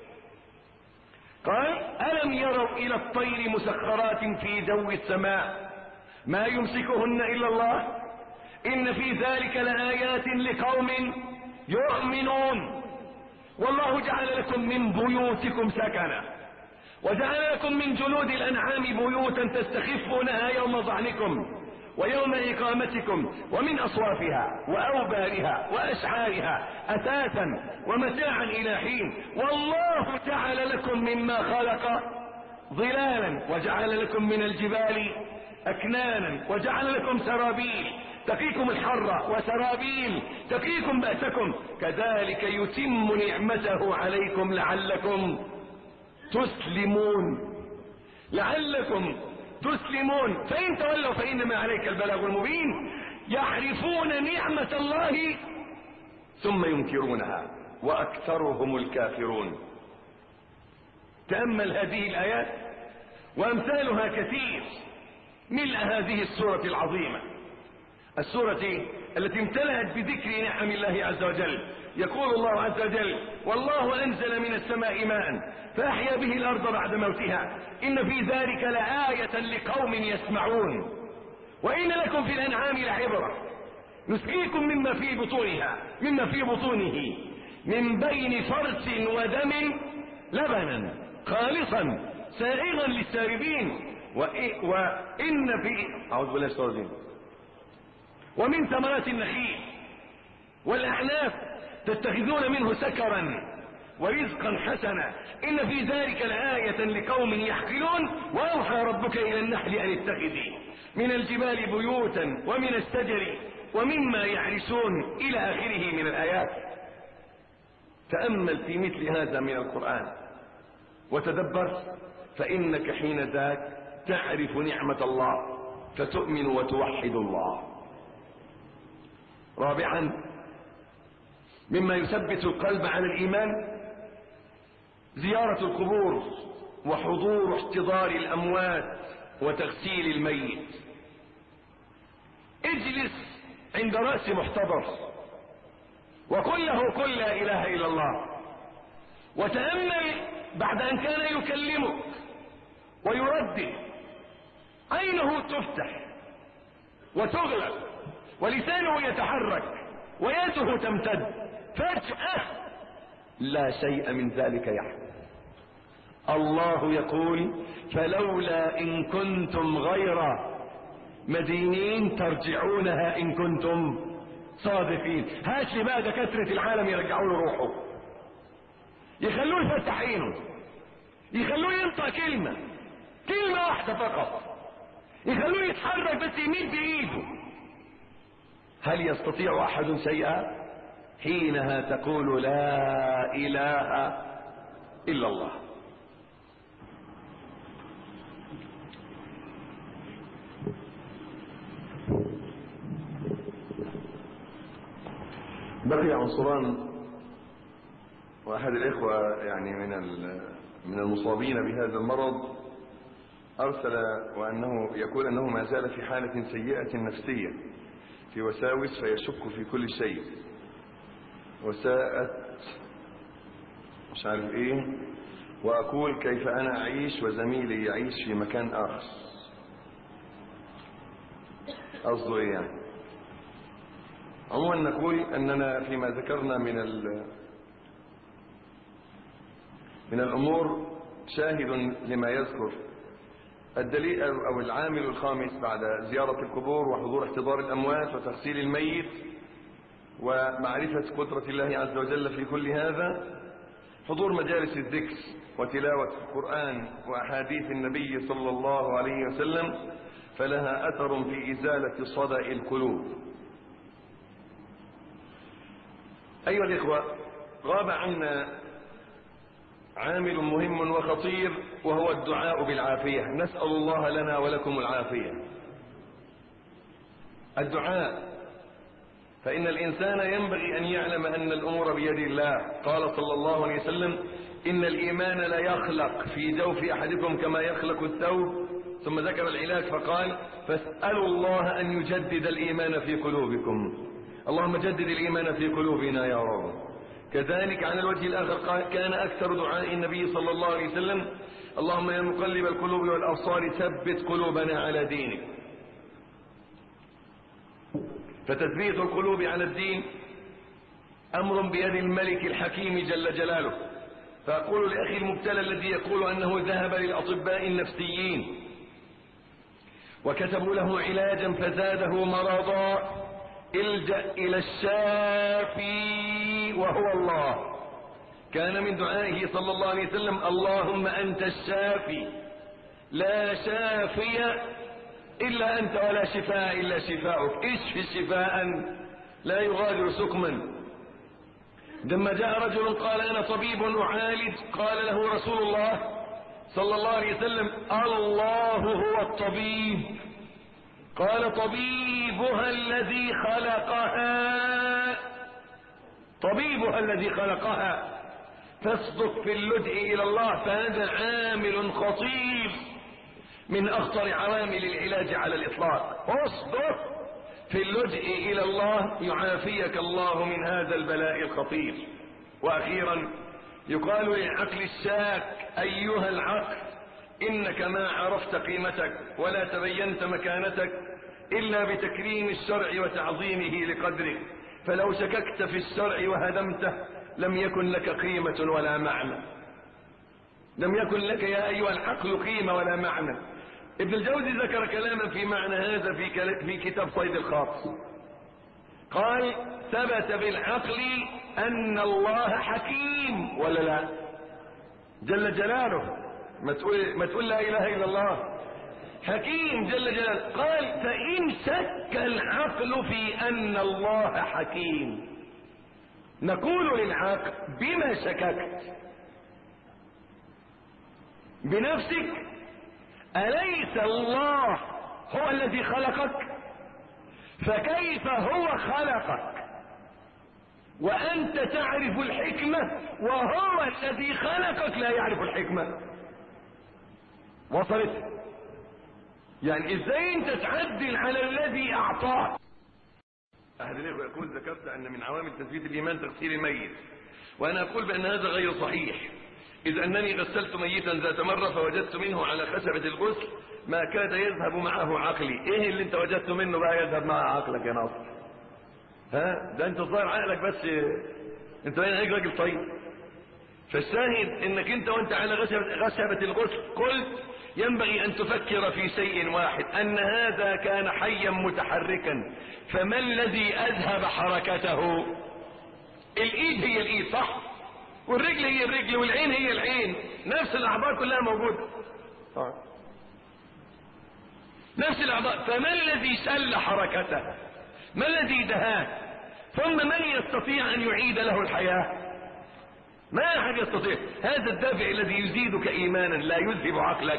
قال ألم يروا إلى الطير مسخرات في جو السماء ما يمسكهن إلا الله إن في ذلك لآيات لقوم يؤمنون والله جعل لكم من بيوتكم سكنا وجعل لكم من جلود الأنعام بيوتا تستخفونها يوم ظعنكم ويوم إقامتكم ومن أصوافها وأوبارها وأشعارها أثاثا ومتاعا إلى حين والله جعل لكم مما خلق ظلالا وجعل لكم من الجبال أكنانا وجعل لكم سرابيل تقيكم الحر وسرابيل تقيكم بأسكم كذلك يتم نعمته عليكم لعلكم تسلمون فإن تولوا فإنما عليك البلاغ المبين. يعرفون نعمة الله ثم ينكرونها وأكثرهم الكافرون. تأمل هذه الآيات وأمثالها كثير ملء هذه السورة العظيمة، السورة التي امتلأت بذكر نعم الله عز وجل. يقول الله عز وجل والله أنزل من السماء ماء فأحيا به الأرض بعد موتها إن في ذلك لآية لقوم يسمعون وإن لكم في الأنعام لعبرة نسقيكم مما في بطونه من بين فرث ودم لبنا خالصا سائغا للشاربين وإن في أعوذ بالله الشيطان الرجيم ومن ثمرات النخيل والأعناب تتخذون منه سكرا ورزقا حسنا إن في ذلك لآية لقوم يعقلون وأوحى ربك إلى النحل أن اتخذي من الجبال بيوتا ومن الشجر ومما يعرشون إلى آخره من الآيات. تأمل في مثل هذا من القرآن وتدبر فإنك حين ذاك تعرف نعمة الله فتؤمن وتوحد الله. رابعا مما يثبت القلب على الإيمان زيارة القبور وحضور احتضار الأموات وتغسيل الميت. اجلس عند رأس محتضر وقل له قل لا إله إلا الله، وتأمل بعد أن كان يكلمك ويردد عينه تفتح وتغلق ولسانه يتحرك ويده تمتد، فجأة لا شيء من ذلك يحدث. الله يقول فلولا إن كنتم غير مدينين ترجعونها إن كنتم صادقين. هات لي بقى دكاترة العالم يرجعوا له روحه، يخلوه يفتح عينه، يخلوه ينطق كلمة واحدة فقط، يخلوه يتحرك بس يمد بإيده. هل يستطيع أحد شيئا؟ حينها تقول لا إله إلا الله. بقي عنصران، واحد الإخوة يعني من المصابين بهذا المرض أرسل وأنه يقول أنه ما زال في حالة سيئة نفسية، في وساوس فيشك في كل شيء، وساءت مش عارف ايه، وأقول كيف أنا أعيش وزميلي يعيش في مكان آخر. قصده ايه يعني؟ عموما نقول أننا فيما ذكرنا من الأمور شاهد لما يذكر. الدليل أو العامل الخامس بعد زيارة القبور وحضور احتضار الأموات وتغسيل الميت ومعرفة قدرة الله عز وجل في كل هذا حضور مجالس الذكر وتلاوة القرآن وأحاديث النبي صلى الله عليه وسلم، فلها أثر في إزالة صدأ القلوب. أيها الإخوة، غاب عنا عامل مهم وخطير وهو الدعاء بالعافية. نسأل الله لنا ولكم العافية. الدعاء، فإن الإنسان ينبغي أن يعلم أن الأمور بيد الله. قال صلى الله عليه وسلم إن الإيمان لا يخلق في جوف أحدكم كما يخلق الثوب، ثم ذكر العلاج فقال فاسألوا الله أن يجدد الإيمان في قلوبكم. اللهم جدد الإيمان في قلوبنا يا رب. كذلك على الوجه الآخر كان أكثر دعاء النبي صلى الله عليه وسلم اللهم يا مقلب القلوب والأبصار ثبت قلوبنا على دينك. فتثبيت القلوب على الدين أمر بيد الملك الحكيم جل جلاله. فأقول لأخي المبتلى الذي يقول أنه ذهب للأطباء النفسيين وكتبوا له علاجا فزاده مرضا، الجأ إلى الشافي وهو الله. كان من دعائه صلى الله عليه وسلم اللهم أنت الشافي لا شافي إلا أنت ولا شفاء إلا شفاؤك، اشف شفاء لا يغادر سقما. لما جاء رجل قال أنا طبيب أعالج، قال له رسول الله صلى الله عليه وسلم الله هو الطبيب. قال طبيبها الذي خلقها، طبيبها الذي خلقها. فاصدق في اللجء إلى الله، فهذا عامل خطير من أخطر عوامل العلاج على الإطلاق. اصدق في اللجء إلى الله يعافيك الله من هذا البلاء الخطير. وأخيرا يقال للعقل الشاك أيها العقل إنك ما عرفت قيمتك ولا تبينت مكانتك إلا بتكريم الشرع وتعظيمه لقدرك، فلو شككت في الشرع وهدمته لم يكن لك قيمة ولا معنى، لم يكن لك يا أيها العقل قيمة ولا معنى. ابن الجوزي ذكر كلاما في معنى هذا في كتاب صيد الخاطر. قال ثبت بالعقل أن الله حكيم ولا لا؟ جل جلاله. ما تقول لا إله إلا الله، حكيم جل جلاله. قال فإن شك العقل في أن الله حكيم نقول للعقل بما شككت؟ بنفسك؟ أليس الله هو الذي خلقك؟ فكيف هو خلقك وأنت تعرف الحكمة وهو الذي خلقك لا يعرف الحكمة؟ وصلت؟ يعني ازاي انت تعدل على الذي اعطاك؟ احد الاخوه يقول ذكرت ان من عوامل تثبيت الايمان تغسيل الميت، وانا اقول بان هذا غير صحيح، اذ انني غسلت ميتا ذات مره فوجدت منه على خشبه الغسل ما كاد يذهب معه عقلي. ايه اللي انت وجدت منه بقى يذهب مع عقلك يا ناصر؟ ها ده انت ظاهر عقلك بس، انت هيك راجل طيب. فالشاهد انك انت وانت على خشبه الغسل قلت ينبغي ان تفكر في شيء واحد، ان هذا كان حيا متحركا، فما الذي اذهب حركته؟ الايد هي الايد صح، والرجل هي الرجل، والعين هي العين، نفس الاعضاء كلها موجوده، نفس الاعضاء، فما الذي سل حركته؟ ما الذي دهاه؟ ثم من يستطيع ان يعيد له الحياه؟ ما احد يستطيع. هذا الدافع الذي يزيدك ايمانا لا يذهب عقلك.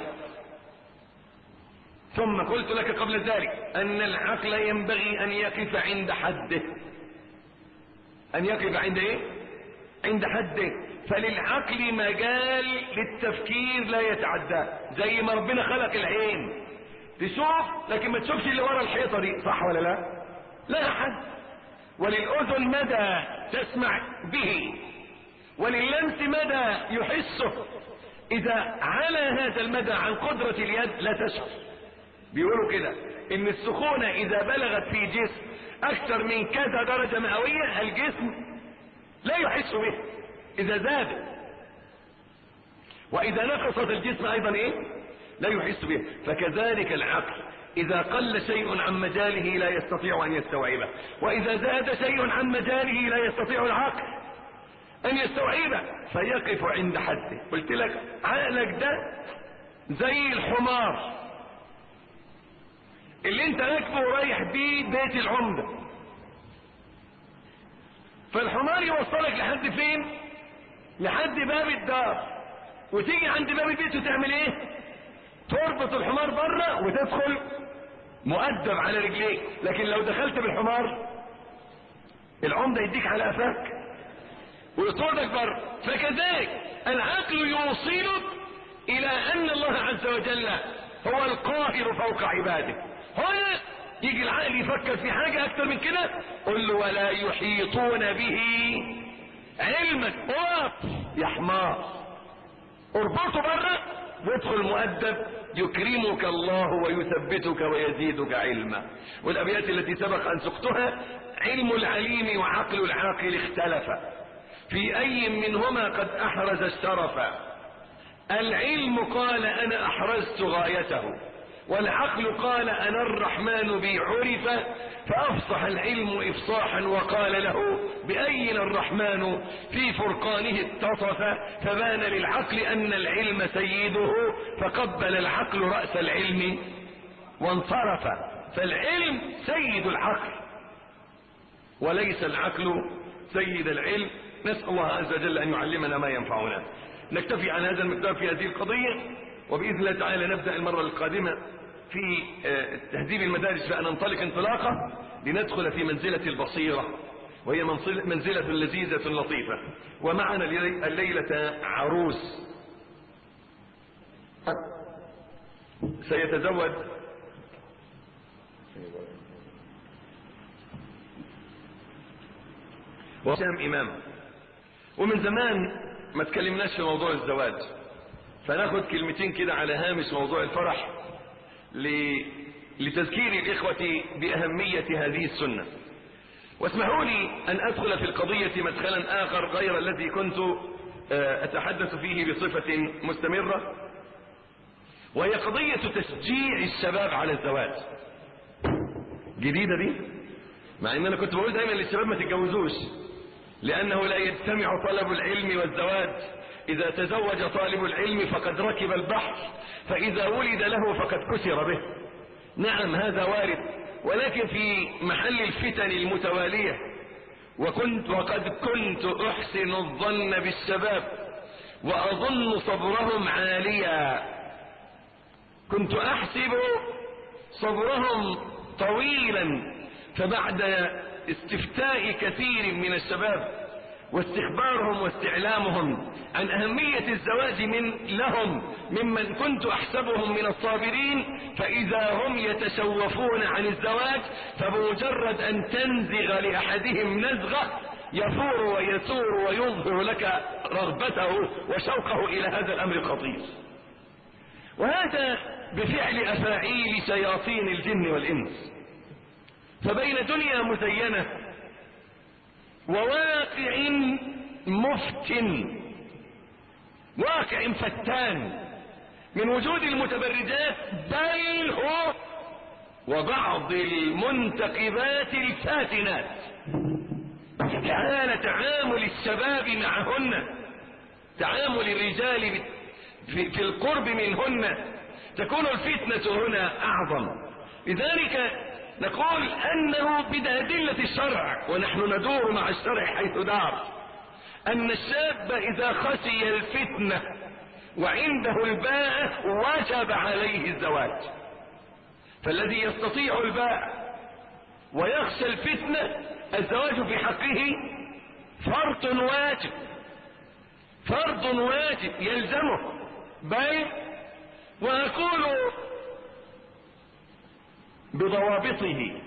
ثم قلت لك قبل ذلك ان العقل ينبغي ان يقف عند حده. ان يقف عند ايه؟ عند حده. فللعقل مجال للتفكير لا يتعدى، زي ما ربنا خلق العين تشوف لكن ما تشوفش اللي ورا الحيطه دي، صح ولا لا؟ لا حد. وللاذن مدى تسمع به، ولللمس مدى يحسه. اذا على هذا المدى عن قدرة اليد لا تشعر. بيقولوا كده ان السخونة اذا بلغت في جسم اكثر من كذا درجة مئوية الجسم لا يحس به اذا زاد، واذا نقصت الجسم ايضا ايه؟ لا يحس به. فكذلك العقل اذا قل شيء عن مجاله لا يستطيع ان يستوعبه، واذا زاد شيء عن مجاله لا يستطيع العقل ان يستوعبه فيقف عند حده. قلت لك عقلك ده زي الحمار اللي انت راكبه ورايح بيه بيت العمدة، فالحمار يوصلك لحد فين؟ لحد باب الدار، وتيجي عند باب البيت وتعمل ايه؟ تربط الحمار بره وتدخل مؤدب على رجليك. لكن لو دخلت بالحمار العمدة يديك على قفاك ويطردك بره. فكذلك العقل يوصلك الى ان الله عز وجل هو القاهر فوق عباده. هنا يجي العقل يفكر في حاجة اكتر من كده، قل له ولا يحيطون به علمك. اقف يا حمار، اربطه بره وادخل مؤدب يكرمك الله ويثبتك ويزيدك علما. والابيات التي سبق ان سقتها: علم العليم وعقل العاقل اختلفا، في اي منهما قد احرز الشرف. العلم قال انا احرزت غايته، والعقل قال انا الرحمن بي عرف. فافصح العلم افصاحا وقال له باين الرحمن في فرقانه اتصف. فبان للعقل ان العلم سيده، فقبل العقل راس العلم وانصرف. فالعلم سيد العقل وليس العقل سيد العلم. نسأل الله عز وجل أن يعلمنا ما ينفعنا. نكتفي عن هذا المقدار في هذه القضية، وبإذن الله تعالى نبدأ المرة القادمة في تهذيب المدارس، فننطلق انطلاقة لندخل في منزلة البصيرة، وهي منزلة لذيذة لطيفة. ومعنا الليلة عروس سيتزوج وسام إمام، ومن زمان ما تكلمناش في موضوع الزواج، فناخد كلمتين كده على هامش موضوع الفرح لتذكير الإخوة بأهمية هذه السنة. واسمحوا لي أن أدخل في القضية مدخلا آخر غير الذي كنت أتحدث فيه بصفة مستمرة، وهي قضية تشجيع الشباب على الزواج. جديدة دي، مع ان انا كنت بقول دايما للشباب ما تتجوزوش، لانه لا يجتمع طلب العلم والزواج. اذا تزوج طالب العلم فقد ركب البحر، فاذا ولد له فقد كسر به. نعم هذا وارد، ولكن في محل الفتن المتوالية. وقد كنت احسن الظن بالشباب، وأظن صبرهم عاليا. كنت أحسب صبرهم طويلا، فبعد استفتاء كثير من الشباب واستخبارهم واستعلامهم عن أهمية الزواج لهم ممن كنت أحسبهم من الصابرين، فإذا هم يتشوفون عن الزواج، فبمجرد أن تنزغ لأحدهم نزغة يثور ويثور ويظهر لك رغبته وشوقه إلى هذا الأمر الخطير. وهذا بفعل أفاعيل شياطين الجن والإنس. فبين دنيا مزينة وواقع مفتن، واقع فتان من وجود المتبرجات بل هو وبعض المنتقبات الفاتنات، كان تعامل الشباب معهن، تعامل الرجال في القرب منهن، تكون الفتنة هنا أعظم. لذلك نقول أنه بأدلة الشرع، ونحن ندور مع الشرع حيث دار، أن الشاب إذا خشي الفتنة وعنده الباءة وجب عليه الزواج. فالذي يستطيع الباء ويخشى الفتنة الزواج في حقه فرض واجب، فرض واجب يلزمه. بل وأقول بضوابطه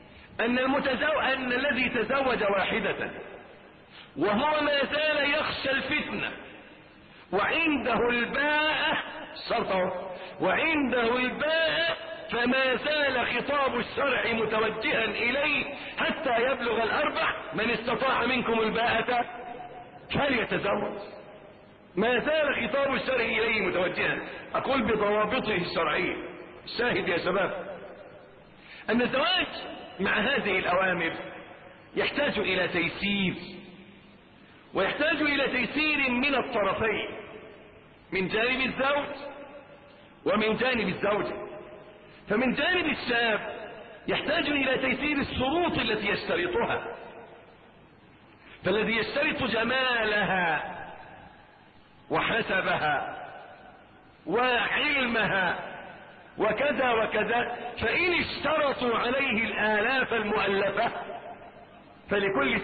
أن الذي تزوج واحدة وهو ما زال يخشى الفتنة وعنده الباءة، شرطه وعنده الباءة، فما زال خطاب الشرع متوجها إليه حتى يبلغ 4. من استطاع منكم الباءة فليتزوج. ما زال خطاب الشرع إليه متوجها. أقول بضوابطه الشرعية. شاهد يا شباب أن الزواج مع هذه الأوامر يحتاج إلى تيسير، ويحتاج إلى تيسير من الطرفين، من جانب الزوج ومن جانب الزوجة. فمن جانب الشاب يحتاج إلى تيسير الشروط التي يشترطها، فالذي يشترط جمالها وحسبها وعلمها وكذا وكذا، فإن اشترطوا عليه الآلاف المؤلفة فلكل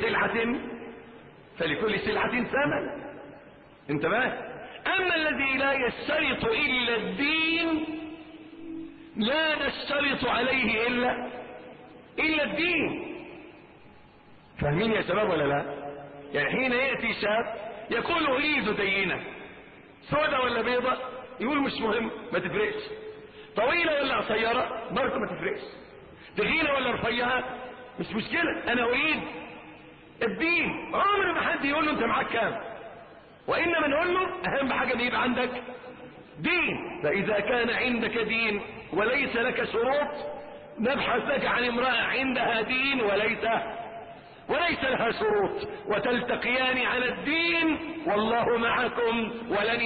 سلعة ثمن. انتبه. أما الذي لا يشترط إلا الدين لا نشترط عليه إلا الدين. فاهمين يا شباب ولا لا؟ يعني حين يأتي شاب يقول أريد دينة، سودة ولا بيضة؟ يقول مش مهم، ما تفرقش. طويلة ولا قصيرة؟ برضه ما تفرقش. تخينة ولا رفيعة؟ مش مشكلة، أنا أريد الدين. عمر ما حد يقول له أنت معاك كام، وإنما نقول له أهم حاجة إن يبقى عندك دين. فإذا كان عندك دين وليس لك شروط نبحث لك عن امرأة عندها دين وليس لها شروط، وتلتقيان على الدين والله معكم ولن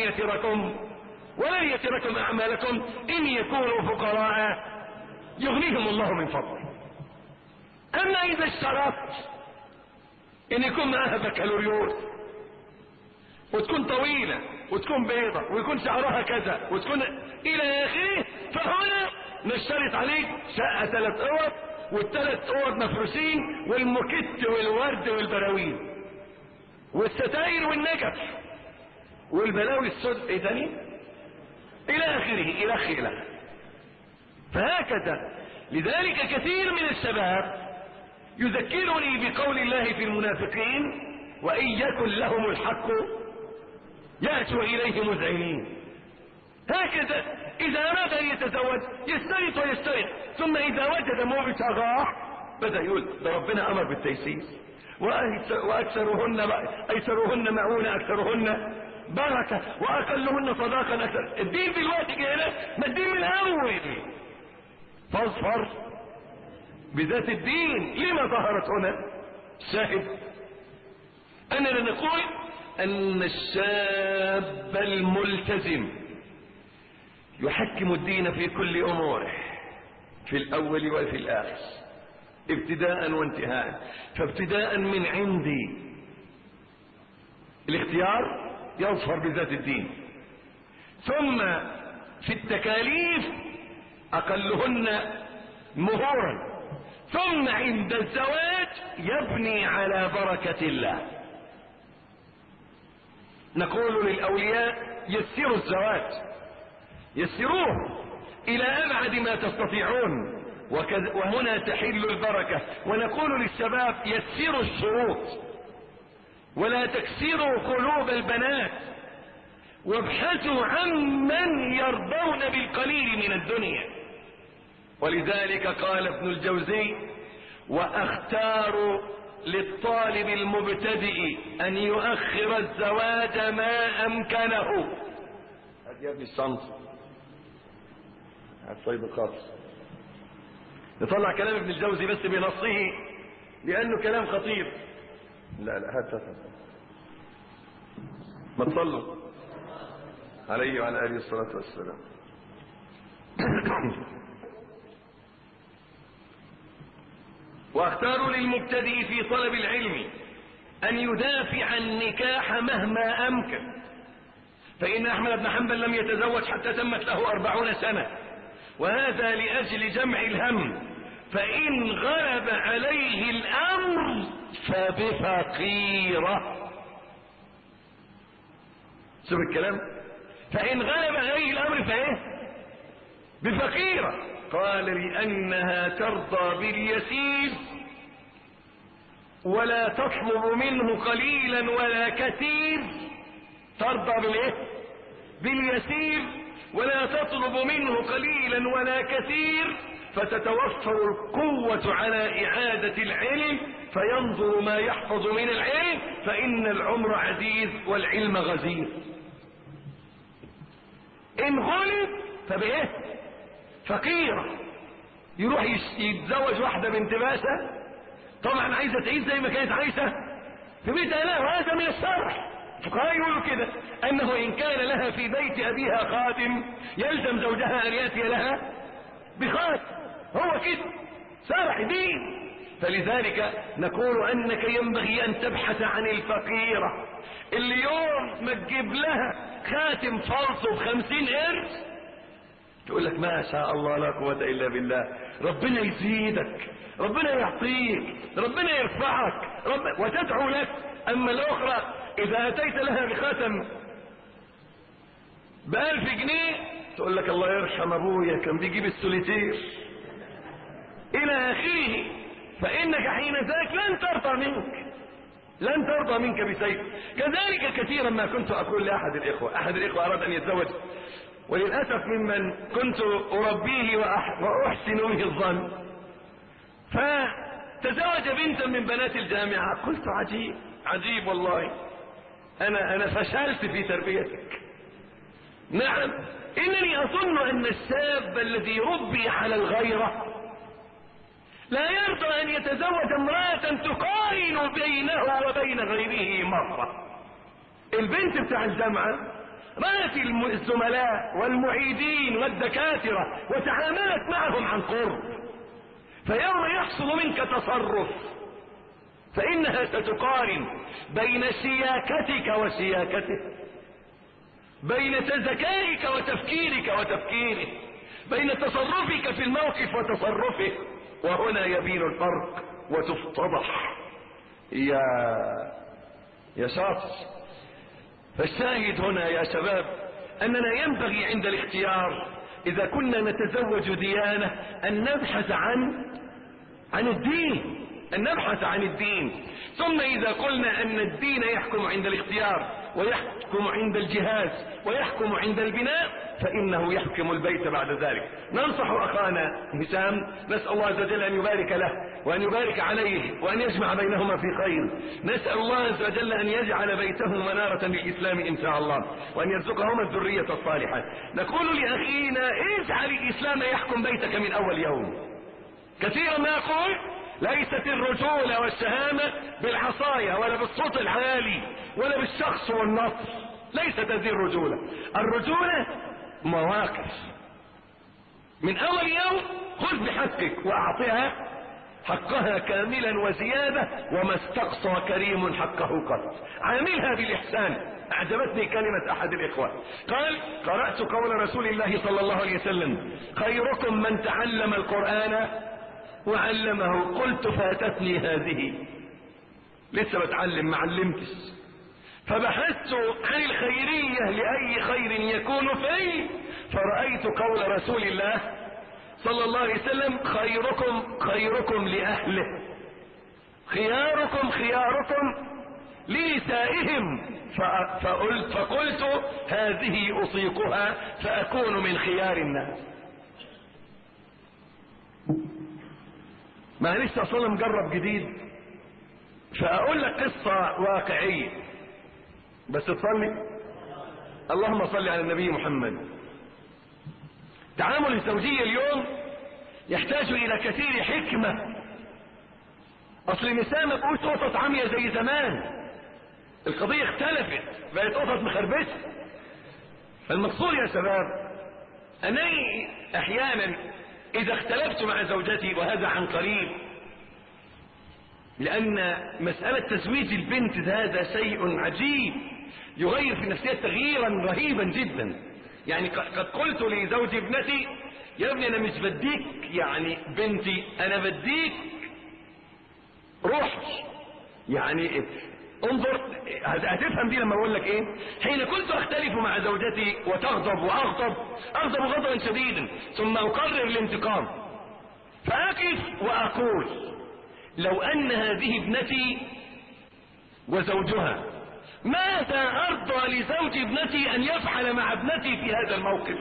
يتركم أعمالكم. إن يكونوا فقراء يغنيهم الله من فضله. أما إذا اشترطت إن يكون معها بكالوريوس وتكون طويلة وتكون بيضة ويكون شعرها كذا وتكون إلى آخره، فهنا نشترط عليك شقة 3 أوض، وال3 أوض مفروسين، والمكت والورد والبراوين والستاير والنجف والبلاوي السود، ايه تاني الى اخره الى اخره. فهكذا. لذلك كثير من الشباب يذكرني بقول الله في المنافقين: وإن يكن لهم الحق يأتوا إليه مذعنين. هكذا إذا أراد أن يتزوج يشترط ويشترط، ثم إذا وجد مبتغاه بدأ يقول ده ربنا أمر بالتيسير، أيسرهن مؤونة، أكثرهن بركة، وأقلهن صداقا أكثر. الدين في الوقت كده، ما الدين من الأول. فاظفر بذات الدين. لما ظهرت هنا؟ شاهد أننا نقول أن الشاب الملتزم يحكم الدين في كل أموره، في الأول وفي الآخر، ابتداء وانتهاء. فابتداء من عندي الاختيار يظفر بذات الدين. ثم في التكاليف أقلهن مهورا. ثم عند الزواج يبني على بركة الله. نقول للأولياء يسروا الزواج، يسروه إلى أبعد ما تستطيعون، وهنا تحل البركة. ونقول للشباب يسروا الشروط ولا تكسروا قلوب البنات، وابحثوا عمن يرضون بالقليل من الدنيا. ولذلك قال ابن الجوزي: وأختار للطالب المبتدئ أن يؤخر الزواج ما أمكنه. هات يا ابني الصمت، هات صيد الخاطر. نطلع كلام ابن الجوزي بس بنصه لأنه كلام خطير. لا هات ما تصلوا عليه وعلى آله الصلاة والسلام. واختاروا للمبتدئ في طلب العلم أن يدافع النكاح مهما أمكن، فإن أحمد بن حنبل لم يتزوج حتى تمت له 40 سنة، وهذا لأجل جمع الهم، فإن غلب عليه الأمر فبفقيرة. شوف الكلام، فإن غلب عليه الأمر فإيه؟ بفقيرة. قال: لأنها ترضى باليسير ولا تطلب منه قليلا ولا كثير. ترضى بالإيه؟ باليسير ولا تطلب منه قليلا ولا كثير، فتتوفر القوة على إعادة العلم، فينظر ما يحفظ من العلم، فإن العمر عزيز والعلم غزير. إن غلب فبإيه؟ فقيرة. يروح يتزوج واحدة بنت باشا، طبعا عايزة تعيش زي ما كانت عايشة في بيت أهلها، وهذا من الشرع. الفقهاء يقولوا كده، أنه إن كان لها في بيت أبيها خادم يلزم زوجها أن يأتي لها بخادم. هو كده شرع دين. فلذلك نقول أنك ينبغي أن تبحث عن الفقيرة. اليوم ما تجيب لها خاتم فالصو ب50 قرش تقول لك ما شاء الله لا قوة إلا بالله، ربنا يزيدك، ربنا يعطيك، ربنا يرفعك، وتدعو لك. أما الأخرى إذا أتيت لها بخاتم ب1000 جنيه تقول لك الله يرحم أبويا كان بيجيب السوليتير إلى آخره. فإنك حين ذاك لن ترضى منك، لن ترضى منك بشيء. كذلك كثيرا ما كنت أقول لأحد الإخوة، أحد الإخوة أراد أن يتزوج، وللأسف ممن كنت أربيه وأحسن به الظن، فتزوج بنتا من بنات الجامعة. قلت عجيب عجيب والله، أنا فشلت في تربيتك. نعم، إنني أظن أن الشاب الذي ربي على الغيرة لا يرضى أن يتزوج امرأة تقارن بينه وبين غيره مرة. البنت بتاع الجامعة رأت الزملاء والمعيدين والدكاترة وتعاملت معهم عن قرب، فيوم يحصل منك تصرف فإنها ستقارن بين سياكتك وسياكته، بين ذكائك وتفكيرك وتفكيره، بين تصرفك في الموقف وتصرفه، وهنا يبين الفرق وتفتضح يا شاطر. فالشاهد هنا يا شباب أننا ينبغي عند الاختيار إذا كنا نتزوج ديانة أن نبحث عن الدين، أن نبحث عن الدين. ثم إذا قلنا أن الدين يحكم عند الاختيار ويحكم عند الجهاز ويحكم عند البناء، فإنه يحكم البيت بعد ذلك. ننصح أخانا هشام، نسأل الله عز وجل أن يبارك له وأن يبارك عليه وأن يجمع بينهما في خير. نسأل الله عز وجل أن يجعل بيته منارة للإسلام إن شاء الله، وأن يرزقهما الذرية الصالحة. نقول لأخينا اجعل الإسلام يحكم بيتك من أول يوم. كثيرا ما أقول ليست الرجولة والشهامة بالعصاية ولا بالصوت العالي ولا بالشخص والنصر، ليست هذه الرجولة. الرجولة مواقف. من أول يوم خذ بحقك وأعطيها حقها كاملا وزيادة، وما استقصى كريم حقه قط. عاملها بالإحسان. أعجبتني كلمة أحد الإخوة قال: قرأت قول رسول الله صلى الله عليه وسلم: خيركم من تعلم القرآن وعلمه. قلت: فاتتني هذه، لسه بتعلم ما علمتش، فبحثت عن الخيرية لأي خير يكون فيه، فرأيت قول رسول الله صلى الله عليه وسلم: خيركم خيركم لأهله، خياركم خياركم لنسائهم. فقلت: هذه أطيقها فأكون من خيار الناس. ما لسه صلى مجرب جديد، فأقول لك قصة واقعية بس تصلي. اللهم صل على النبي محمد. تعامل الزوجية اليوم يحتاج إلى كثير حكمة. أصل النساء ما بقوش قطط عامية زي زمان، القضية اختلفت، بقت قطط مخربشة. فالمقصود يا شباب أنني أحيانا إذا اختلفت مع زوجتي، وهذا عن قريب، لأن مسألة تزويج البنت هذا شيء عجيب يغير في النفسية تغييرا رهيبا جدا. يعني قد قلت لزوج ابنتي: يا ابني أنا مش بديك يعني بنتي، أنا بديك روحي. يعني انظر، هتفهم دي لما اقول لك ايه. حين كنت اختلف مع زوجتي وتغضب واغضب غضبا شديدا، ثم اقرر الانتقام، فاقف واقول: لو ان هذه ابنتي وزوجها، ماذا ارضى لزوج ابنتي ان يفعل مع ابنتي في هذا الموقف؟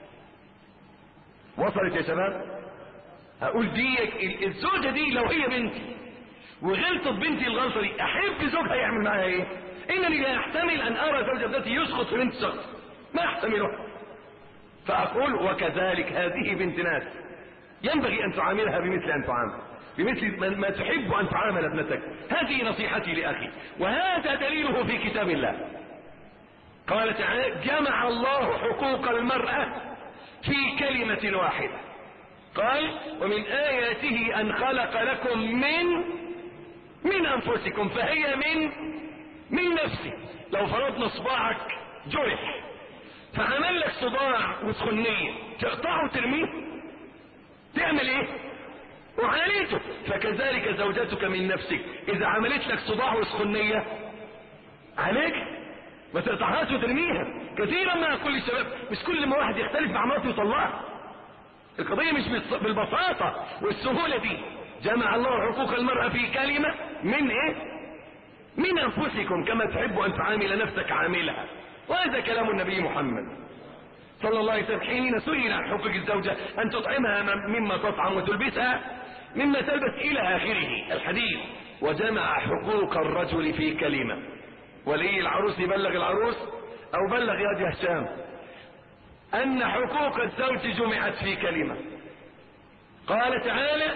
وصلت يا شباب؟ هقول دي الزوجة دي لو هي بنتي وغلطت بنتي الغلطة دي، احب زوجها يعمل معها ايه؟ انني لا احتمل ان ارى زوج ابنتي يسقط في بنت شخص، ما احتمله. فاقول: وكذلك هذه بنت ناس، ينبغي ان تعاملها بمثل ان تعامل، بمثل ما تحب ان تعامل ابنتك. هذه نصيحتي لاخي، وهذا دليله في كتاب الله. قال تعالى: جمع الله حقوق المرأة في كلمة واحدة. قال: ومن آياته أن خلق لكم من أنفسكم، فهي من نفسك. لو فرضنا صباعك جرح فعمل لك صداع وسخنية، تقطعه وترميه؟ تعمل ايه؟ وعاليته. فكذلك زوجتك من نفسك، إذا عملت لك صداع وسخنية عليك، ما تقطعهاش وترميها. كثيرا ما كل الشباب، مش كل ما واحد يختلف مع مراته يطلعها. القضية مش بالبساطة والسهولة دي. جمع الله حقوق المرأة في كلمة من ايه؟ من انفسكم، كما تحب ان تعامل نفسك عاملها. وهذا كلام النبي محمد صلى الله عليه وسلم حين سئل عن حقوق الزوجة: ان تطعمها مما تطعم وتلبسها مما تلبس الى اخره الحديث. وجمع حقوق الرجل في كلمة. ولي العروس يبلغ العروس او بلغ يا هشام ان حقوق الزوج جمعت في كلمة. قال تعالى: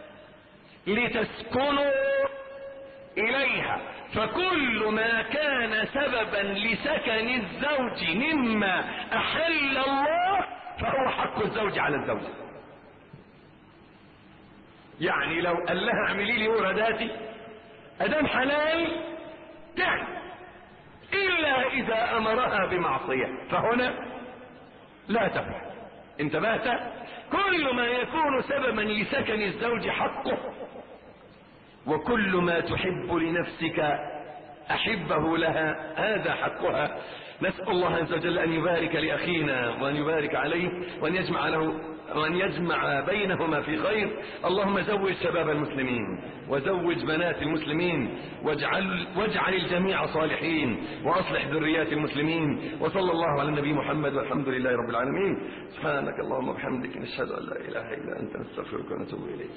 لتسكنوا إليها، فكل ما كان سببا لسكن الزوج مما أحل الله فهو حق الزوج على الزوج. يعني لو قال لها اعملي لي ورداتي أدام حلال تعمل، إلا إذا أمرها بمعصية فهنا لا تفعل. انتبهت؟ كل ما يكون سببا لسكن الزوج حقه، وكل ما تحب لنفسك أحبه لها، هذا حقها. نسأل الله عز وجل أن يبارك لأخينا وأن يبارك عليه وأن يجمع له وأن يجمع بينهما في خير. اللهم زوج شباب المسلمين وزوج بنات المسلمين واجعل الجميع صالحين وأصلح ذريات المسلمين. وصلى الله على النبي محمد والحمد لله رب العالمين. سبحانك اللهم وبحمدك، نشهد أن لا إله إلا أنت، نستغفرك ونتوب إليك.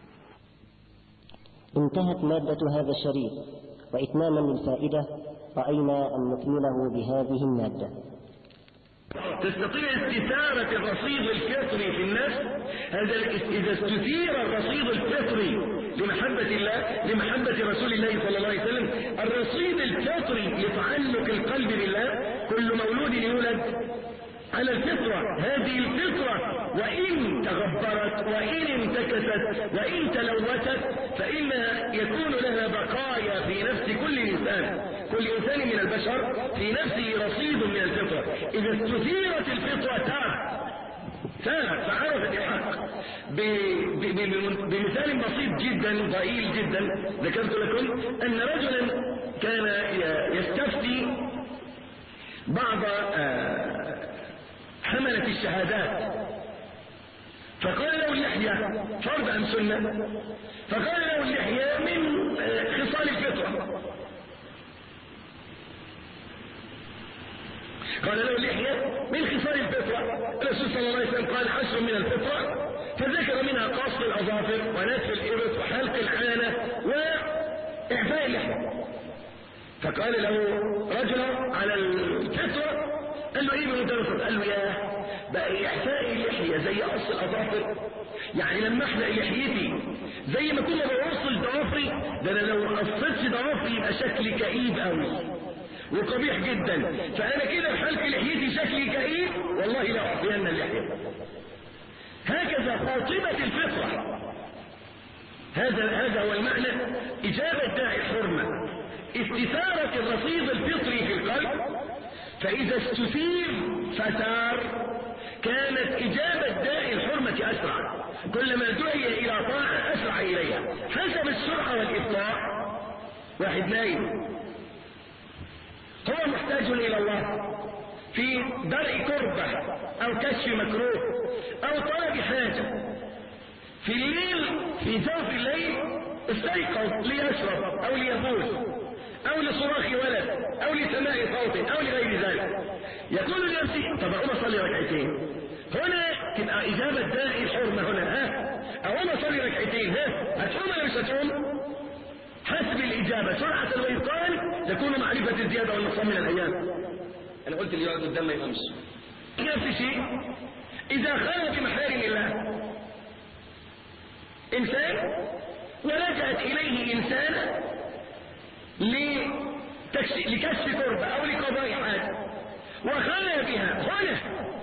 انتهت مادة هذا الشريط، وإتماما للفائدة رأينا أن نكمله بهذه المادة. تستطيع استثارة الرصيد الفطري في النفس. هذا إذا استثير الرصيد الفطري لمحبة الله، لمحبة رسول الله صلى الله عليه وسلم، الرصيد الفطري لتعلق القلب بالله. كل مولود يولد على الفطرة. هذه الفطرة وإن تغبرت وإن انتكست وإن تلوثت فإنها يكون لها بقايا في نفس كل إنسان. كل إنسان من البشر في نفسه رصيد من الفطرة. إذا استثيرت الفطرة فعرفت الحق. بمثال بسيط جدا ضئيل جدا ذكرت لكم أن رجلا كان يستفتي بعض حملة الشهادات، فقال له اللحية فرض أم سنة؟ فقال له اللحية من خصال الفطرة. قال له اللحية من خصال الفطرة. الرسول صلى الله عليه وسلم قال 10 من الفطرة، فذكر منها قص الأظافر ونتف الإبط وحلق العانة وإعفاء اللحية. فقال له رجل على الفطرة، قال له ايه بمدرسة؟ قال له يا بقى إعفاء اللحية زي قص الأظافر؟ يعني لما احلق لحيتي زي ما كنا بوصل ضوافري؟ ده انا لو قصتش ضوافري يبقى شكلي كئيب قوي وقبيح جدا، فانا كده بحلق لحيتي شكلي كئيب والله لا اعطينا اللحية. هكذا خاطبة الفطرة. هذا هو المعنى. إجابة داعي الحرمة استثارة الرصيد الفطري في القلب، فإذا استثير فتار كانت إجابة داعي الحرمة أسرع. كلما دعي إلى طاعة أسرع إليها حسب السرعة والإبطاء. واحد نايم هو محتاج إلى الله في درء كربة أو كشف مكروه أو طلب حاجة، في الليل في جوف الليل استيقظ ليشرب أو ليفوز أو لصراخ ولد أو لسماع صوت أو لغير ذلك، يقول لنفسه طب أقوم أصلي ركعتين. هنا تبقى إجابة داعي الحرمة. هنا أقوم أصلي ركعتين، هتقوم ولا مش هتقوم؟ حسب الإجابة سرعة الإتقان تكون معرفة الزيادة والنقصان من الأيام. أنا قلت اللي يقعد قدام ما يفهمش. نفس الشيء إذا خلى في محارم الله إنسان ولجأت إليه إنسان لكشف كربة أو لقضاء حاجة وخلى بها، هنا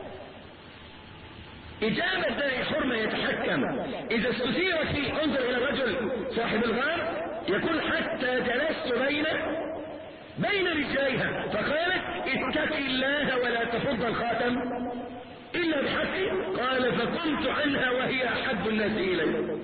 إجابة داعي حرمة يتحكم. إذا استثيرت فيه، انظر إلى الرجل صاحب الغار يقول حتى جلست بين رجليها فقالت اتق الله ولا تفض الخاتم إلا بحقه. قال فقمت عنها وهي أحب الناس إلي.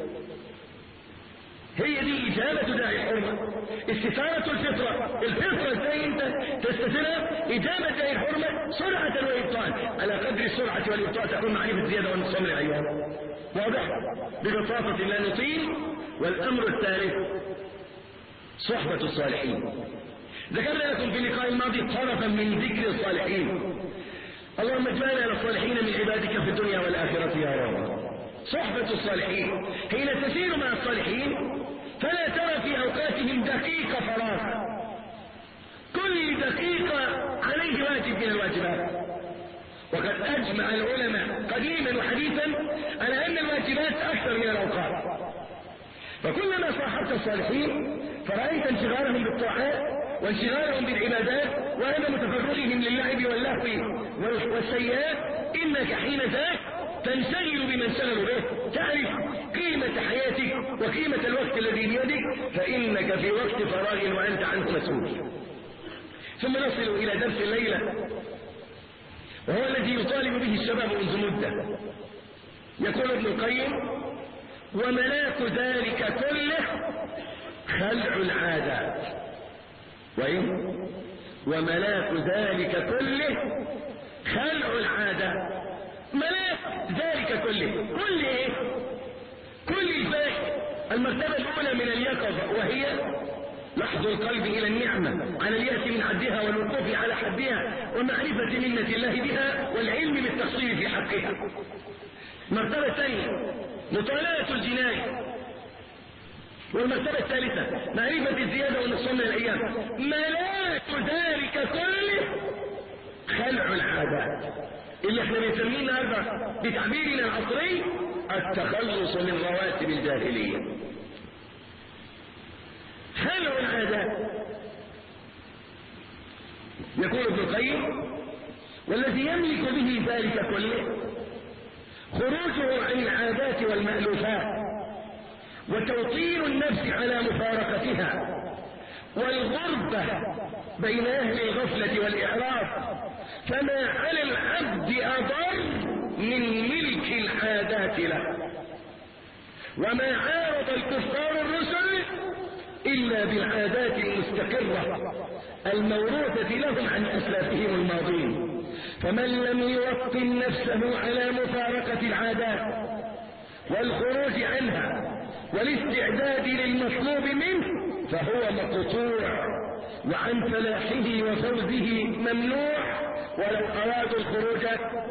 هي دي إجابة داعي الحرمة، استثارة الفطرة. الفطرة ازاي انت تستثيرها؟ إجابة داعي الحرمة سرعة وإبطاء. على قدر السرعة والإبطاء تكون معرفة الزيادة والنقصان من الأيام. واضح؟ ببساطة لا نطيل. والأمر الثالث صحبة الصالحين. ذكرنا لكم في اللقاء الماضي طرفا من ذكر الصالحين. اللهم اجعلنا على الصالحين من عبادك في الدنيا والآخرة يا رب. صحبة الصالحين حين تسير مع الصالحين فلا ترى في أوقاتهم دقيقة فراغ، كل دقيقة عليه واجب من الواجبات. وقد أجمع العلماء قديما وحديثا على أن الواجبات أكثر من الأوقات. فكلما صاحبت الصالحين فرأيت انشغالهم بالطاعات وانشغالهم بالعبادات وعدم تفرغهم للعب واللهو والسيئات، إنك حين ذاك تنشغل بمن شغلوا به، تعرف قيمة حياتك وقيمة الوقت الذي بيدك، فإنك في وقت فراغ وأنت عنه مسؤول. ثم نصل إلى درس الليلة وهو الذي يطالب به الشباب منذ مدة. يقول ابن القيم وملاك ذلك كله خلع العادات. وملاك ذلك كله خلع العادات. ملاك ذلك كله كل ايه؟ كل الباقي. المرتبة الأولى من اليقظة وهي لحظ القلب إلى النعمة على اليأس من عدها والوقوف على حدها ومعرفة منة الله بها والعلم بالتقصير في حقها. المرتبة الثانية مطالعة الجناية. والمرتبة الثالثة معرفة الزيادة والنقصان من الأيام. ملاك ذلك كله خلع العادات، اللي احنا بنسميه النهارده بتعبيرنا العصري التخلص من رواتب الجاهلية. خلع العادات. يقول ابن القيم والذي يملك به ذلك كله خروجه عن العادات والمألوفات وتوطين النفس على مفارقتها والغربة بين أهل الغفلة والإعراض، فما على العبد أضر من ملك العادات له. وما عارض الكفار الرسل إلا بالعادات المستقرة الموروثة لهم عن أسلافهم الماضين، فمن لم يوطن نفسه على مفارقة العادات والخروج عنها والاستعداد للمطلوب منه فهو مقطوع، وعن فلاحه وفوزه ممنوع. ولو أرادوا الخروج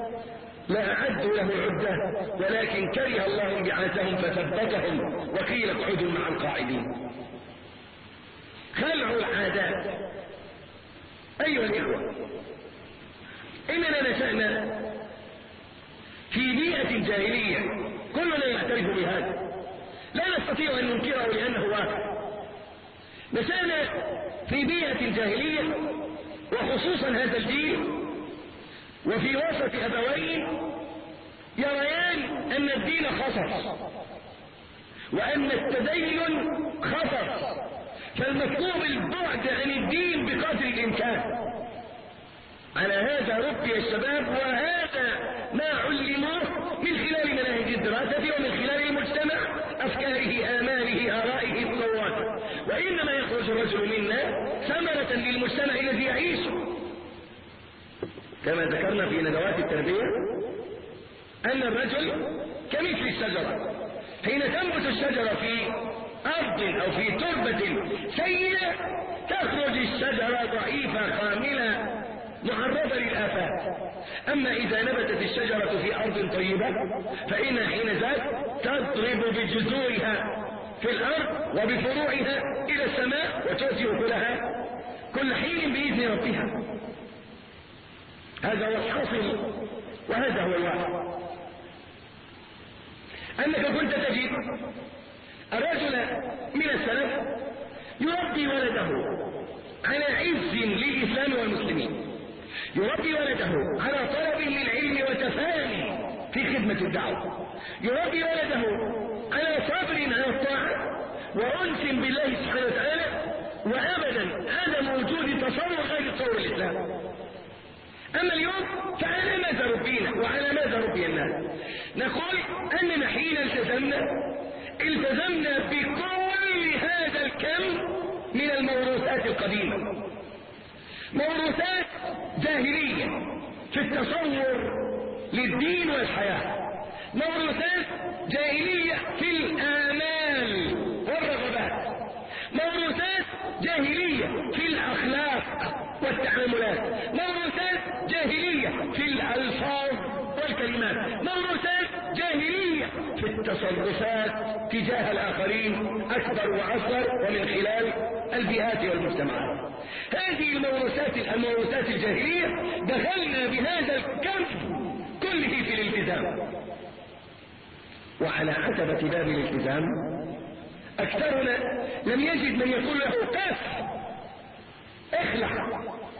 لأعدوا له عدة، ولكن كره الله انبعاثهم فثبتهم وقيل اقعدوا مع القاعدين. خلع العادات. أيها الإخوة، إننا نشأنا في بيئة جاهلية كلنا يعترف بهذا، لا نستطيع أن ننكره لأنه واقع. نشأنا في بيئة جاهلية، وخصوصا هذا الجيل وفي وسط أبوين يريان أن الدين خطر وأن التدين خطر، فالمطلوب البعد عن الدين بقدر الإمكان. على هذا ربي الشباب، وهذا ما علموه من خلال مناهج الدراسة ومن خلال المجتمع، أفكاره، آماله، آرائه، تصوراته. وإنما يخرج الرجل منا ثمرة للمجتمع الذي يعيشه. كما ذكرنا في ندوات التربية أن الرجل كمثل الشجرة، حين تنبت الشجرة في أرض أو في تربة سيئة تخرج الشجرة ضعيفة خاملة معرضة للآفات. أما إذا نبتت الشجرة في أرض طيبة فإنها حين ذاك تضرب بجذورها في الأرض وبفروعها إلى السماء وتؤتي أكلها كل حين بإذن ربها. هذا هو الحاصل وهذا هو الواقع. أنك كنت تجد الرجل من السلف يربي ولده على عز للإسلام والمسلمين، يربي ولده على طلب للعلم وتفاني في خدمة الدعوة، يربي ولده على صبر على الطاعة وأنس بالله سبحانه وتعالى، وأبدا عدم وجود تصور غير تصور الإسلام. أما اليوم فعلى ماذا ربينا وعلى ماذا ربي الناس؟ نقول أننا حين التزمنا بكل هذا الكم من الموروثات القديمة، موروثات جاهلية في التصور للدين والحياة، موروثات جاهلية في الآمال والرغبات، موروثات جاهلية في الأخلاق والتعاملات، موروثات جاهلية في الألفاظ والكلمات، موروثات جاهلية في التصرفات تجاه الآخرين أكبر وأصغر ومن خلال البيئات والمجتمعات. هذه الموروثات الجاهلية دخلنا بهذا الكم كله في الالتزام، وعلى عتبة باب الالتزام أكثرنا لم يجد من يقول له قف، اخلع،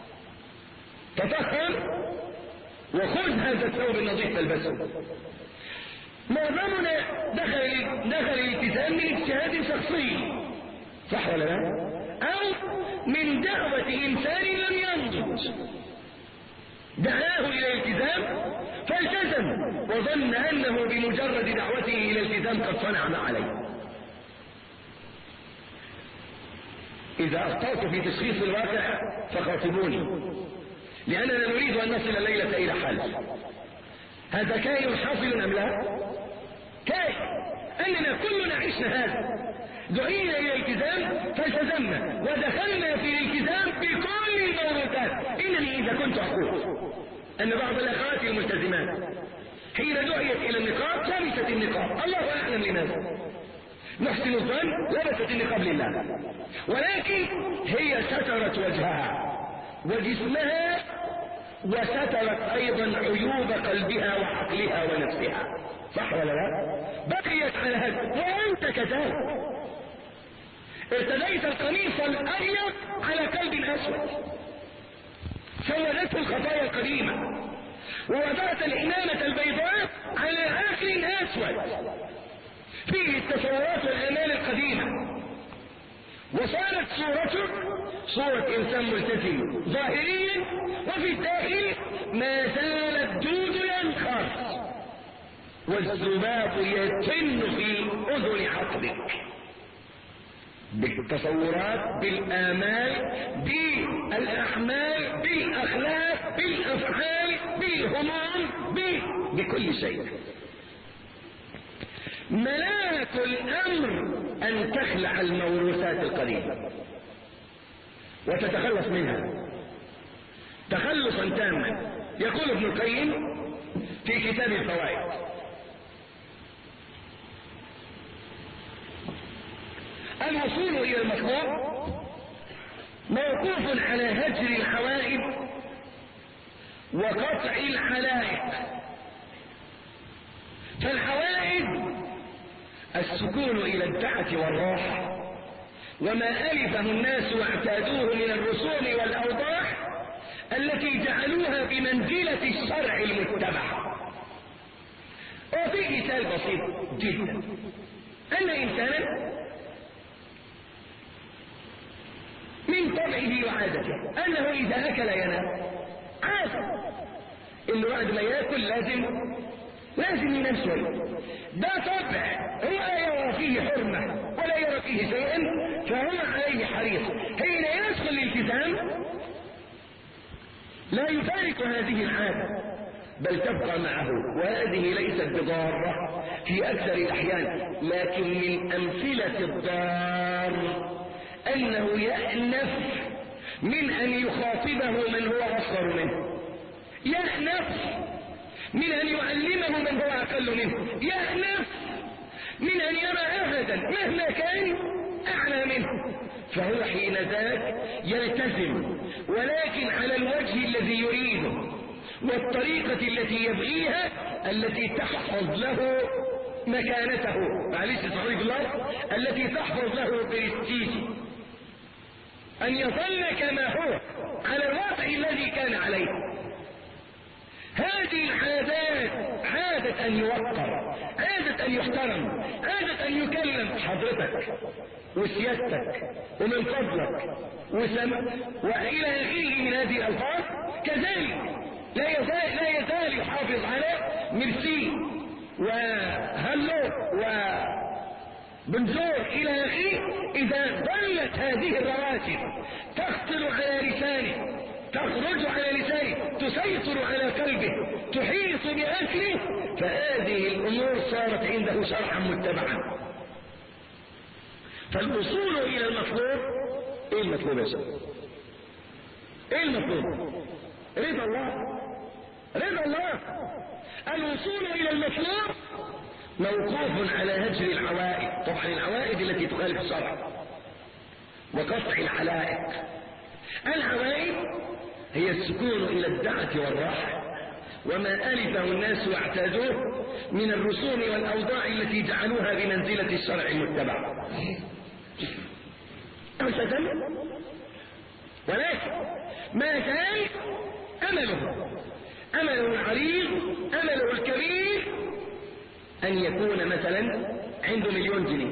تطهر وخذ هذا الثوب النظيف تلبسه. معظمنا دخل الالتزام من اجتهاد شخصي، صح ولا لا؟ أو من دعوة إنسان لم ينضج دعاه إلى الالتزام فالتزم وظن أنه بمجرد دعوته إلى الالتزام قد صنع ما عليه. إذا أخطأت في تشخيص الواقع فخاطبوني، لأننا نريد أن نصل الليلة إلى حل. هذا كائن حاصل أم لا؟ كائن، أننا كلنا عشنا هذا، دعينا إلى الالتزام فالتزمنا ودخلنا في الالتزام بكل الموروثات. إنني إذا كنت أقول أن بعض الأخوات الملتزمات حين دعيت إلى النقاب لبست النقاب، الله أعلم لماذا، نحسن الظن لبست النقاب لله، ولكن هي سترت وجهها وجسمها وسترت أيضا عيوب قلبها وعقلها ونفسها، صح ولا لا؟ بقيت على هذا. وأنت كذلك ارتديت القميص الأبيض على قلب أسود، سودته نسيت الخطايا القديمة ووضعت الإمامة البيضاء على آخر أسود فيه التصورات والآمال القديمة، وصارت صورته صورة إنسان ملتزم ظاهريا، وفي الداخل ما زال الدود ينخر والذباب يتن في أذن عقلك بالتصورات، بالآمال، بالأعمال، بالأخلاق، بالأفعال، بالهموم، بكل شيء. ملاك الأمر أن تخلع الموروثات القديمة وتتخلص منها تخلصا تاما. يقول ابن القيم في كتاب الفوائد: الوصول إلى المطلوب موقوف على هجر الحوائج وقطع الحلائق. فالحوائج السكون إلى الدعة والراحة وما ألفه الناس واعتادوه من الرسوم والأوضاع التي جعلوها بمنزلة الشرع المتبع. وفي مثال بسيط جدا: أن إنسانا من طبعه وعادته أنه إذا أكل ينام، عادة إنه بعد ما يأكل لازم ينام شوي. ده طبع هو لا يرى فيه حرمة ولا يرى فيه شيئا، فهو عليه حريص. حين يدخل الالتزام لا يفارق هذه العادة بل تبقى معه، وهذه ليست بضارة في أكثر الأحيان، لكن من أمثلة الضار أنه يأنف من أن يخاطبه من هو أصغر منه، يأنف من أن يعلمه من هو أقل منه، يأنف من أن يرى أحدا مهما كان أعلى منه. فهو حين ذاك يلتزم، ولكن على الوجه الذي يريده والطريقة التي يبغيها، التي تحفظ له مكانته، معلش صحيح الله، التي تحفظ له برستيج، أن يظل كما هو على الوضع الذي كان عليه. هذه العادات عادة أن يوقر، عادة أن يحترم، عادة أن يكلم حضرتك وسيادتك ومن فضلك وإلى آخره من هذه الألفاظ. كذلك لا يزال يحافظ على ميرسي وهلو وبنزور إلى آخره. إذا ظلت هذه الرواتب تخطر على لسانه، تخرج على لسانه، تسيطر على قلبه، تحيط بأكله، فهذه الأمور صارت عنده شرعا متبعا. فالوصول إلى المطلوب، إيه المطلوب يا شباب؟ إيه المطلوب؟ رضا الله، رضا الله. الوصول إلى المطلوب موقوف على هجر العوائد، طبعا العوائد التي تخالف الشرع، وقطع الحلائق. العوائد هي السكون إلى الدعة والراحة وما ألفه الناس واعتادوه من الرسوم والأوضاع التي جعلوها بمنزلة الشرع المتبع. ولكن ما زال أمله العريض، أمله الكبير أن يكون مثلا عنده 1,000,000 جنيه،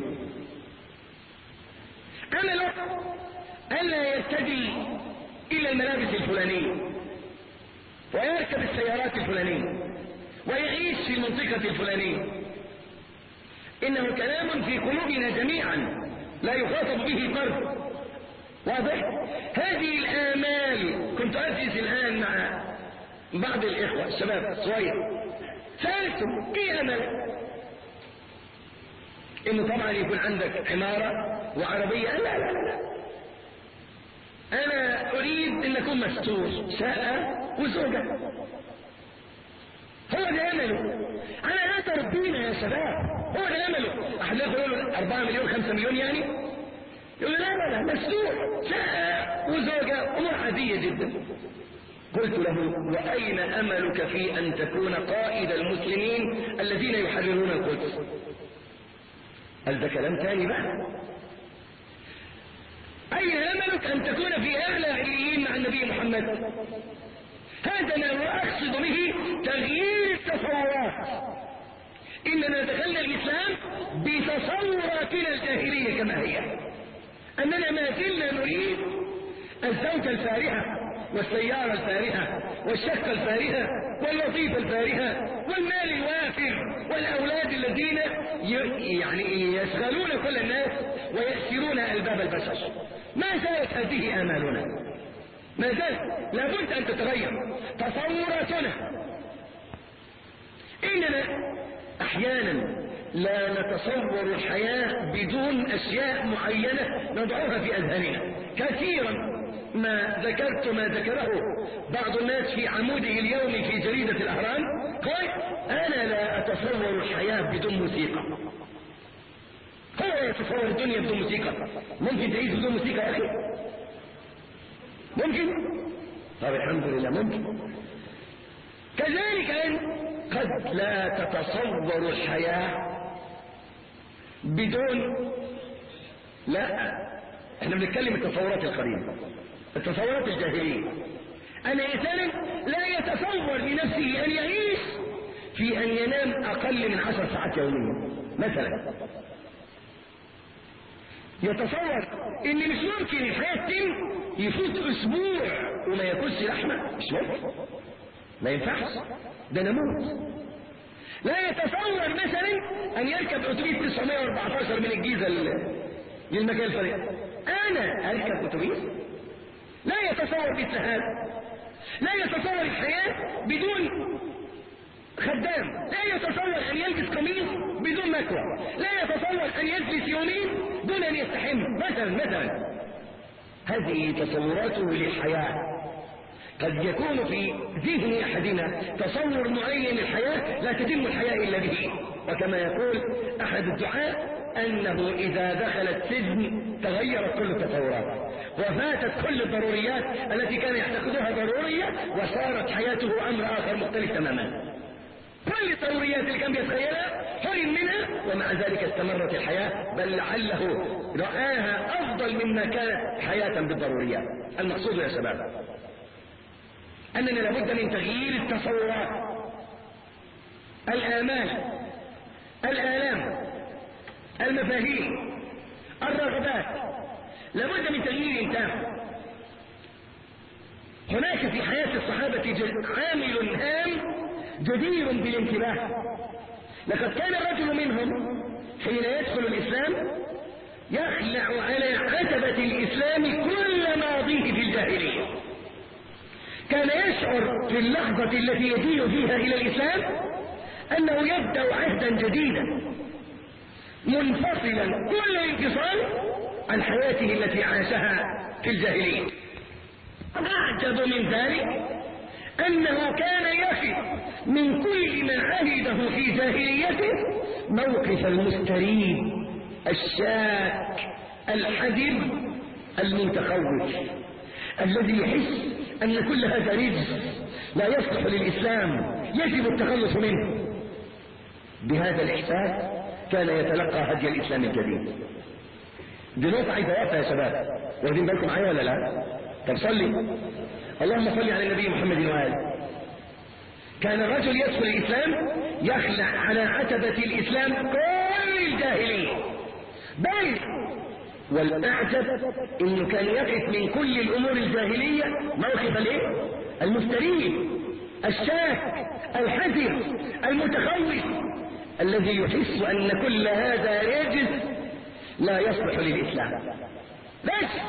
أمله ألا يرتدي إلى الملابس الفلانية ويركب السيارات الفلانية ويعيش في المنطقة الفلانية. إنه كلام في قلوبنا جميعا لا يخاطب به فرد، واضح؟ هذه الآمال. كنت أجلس الآن مع بعض الإخوة الشباب الصغير، سألتم في أمل إنه طبعا يكون عندك عمارة وعربية. لا لا لا، أنا أريد أن أكون مستور، شقة وزوجة. هو ده أمله. على هذا ربنا يا شباب، هو ده أمله. أحد يقول 4 مليون 5 مليون يعني، يقول لا لا لا، مستور، شقة وزوجة، أمور عادية جدا. قلت له: وأين أملك في أن تكون قائد المسلمين الذين يحررون القدس؟ قال: ده كلام تاني بقى. أين أملك أن تكون في أعلى عليين مع النبي محمد؟ إنما أقصد به تغيير التصورات. إننا دخلنا الإسلام بتصوراتنا الجاهلية كما هي، أننا ما زلنا نريد الزوجة الفارهة والسيارة الفارهة والشقة الفارهة والوظيفة الفارهة والمال الوافر والأولاد الذين يعني يشغلون كل الناس ويأسرون ألباب البشر. ما زالت هذه آمالنا، ما زالت، لابد أن تتغير تصوراتنا. إننا أحيانا لا نتصور الحياة بدون أشياء معينة نضعها في أذهاننا. كثيرا ما ذكره بعض الناس في عموده اليومي في جريدة الأهرام، قال أنا لا أتصور الحياة بدون موسيقى. هو يتصور الدنيا بدون موسيقى؟ ممكن تعيش بدون موسيقى يا أخي؟ ممكن؟ طب الحمد لله ممكن. كذلك أن قد لا تتصور الحياة بدون، لا، احنا بنتكلم التصورات القديمة، التصورات الجاهلية. أن إنسان لا يتصور لنفسه أن يعيش في أن ينام أقل من 10 ساعات يوميا مثلا. يتصور ان مش ممكن الحياة يفوت اسبوع وما ياكلش لحمة، مش ممكن، ما ينفعش، ده نموت. لا يتصور مثلا ان يركب اتوبيس 914 من الجيزة للمكان الفريق. انا اركب اتوبيس؟ لا يتصور مثل هذا. لا يتصور الحياة بدون خدام، لا يتصور ان يلبس قميص بدون مكوى، لا يتصور ان يجلس يومين دون ان يستحم مثلا. هذه تصوراته للحياة. قد يكون في ذهن احدنا تصور معين للحياة لا تتم الحياة الا به. وكما يقول احد الدعاء انه اذا دخل السجن تغيرت كل التصورات وفاتت كل الضروريات التي كان يعتقدها ضرورية وصارت حياته امر اخر مختلف تماما. كل الضروريات اللي كان بيتخيلها حرم منها ومع ذلك استمرت الحياة، بل لعله رآها افضل مما كانت حياة بالضروريات. المقصود يا شباب اننا لابد من تغيير التصورات، الآمال، الآلام، المفاهيم، الرغبات، لابد من تغيير تام. هناك في حياة الصحابة عامل هام جدير بالانتباه. لقد كان الرجل منهم حين يدخل الإسلام يخلع على عتبة الإسلام كل ماضيه في الجاهلية. كان يشعر في اللحظة التي يجيء فيها إلى الإسلام أنه يبدأ عهدا جديدا منفصلا كل انفصال عن حياته التي عاشها في الجاهلية. أعجب من ذلك أنه كان يقف من كل ما عهده في جاهليته موقف المستريب الشاك الحذر المتخوف الذي يحس أن كل هذا رجس لا يصلح للإسلام يجب التخلص منه. بهذا الإحساس كان يتلقى هدي الإسلام الجديد. دي نقطة عايزة وقفة يا شباب، واخدين بالكم معايا ولا لا؟ طب صلي، اللهم صل على النبي محمد وآله. كان الرجل يدخل الإسلام يخلع على عتبة الإسلام كل الجاهلية، بل والأعجب إنه كان يقف من كل الأمور الجاهلية موقف الايه؟ المستريب الشاك الحذر المتخوف الذي يحس أن كل هذا رجس لا يصلح للإسلام. بس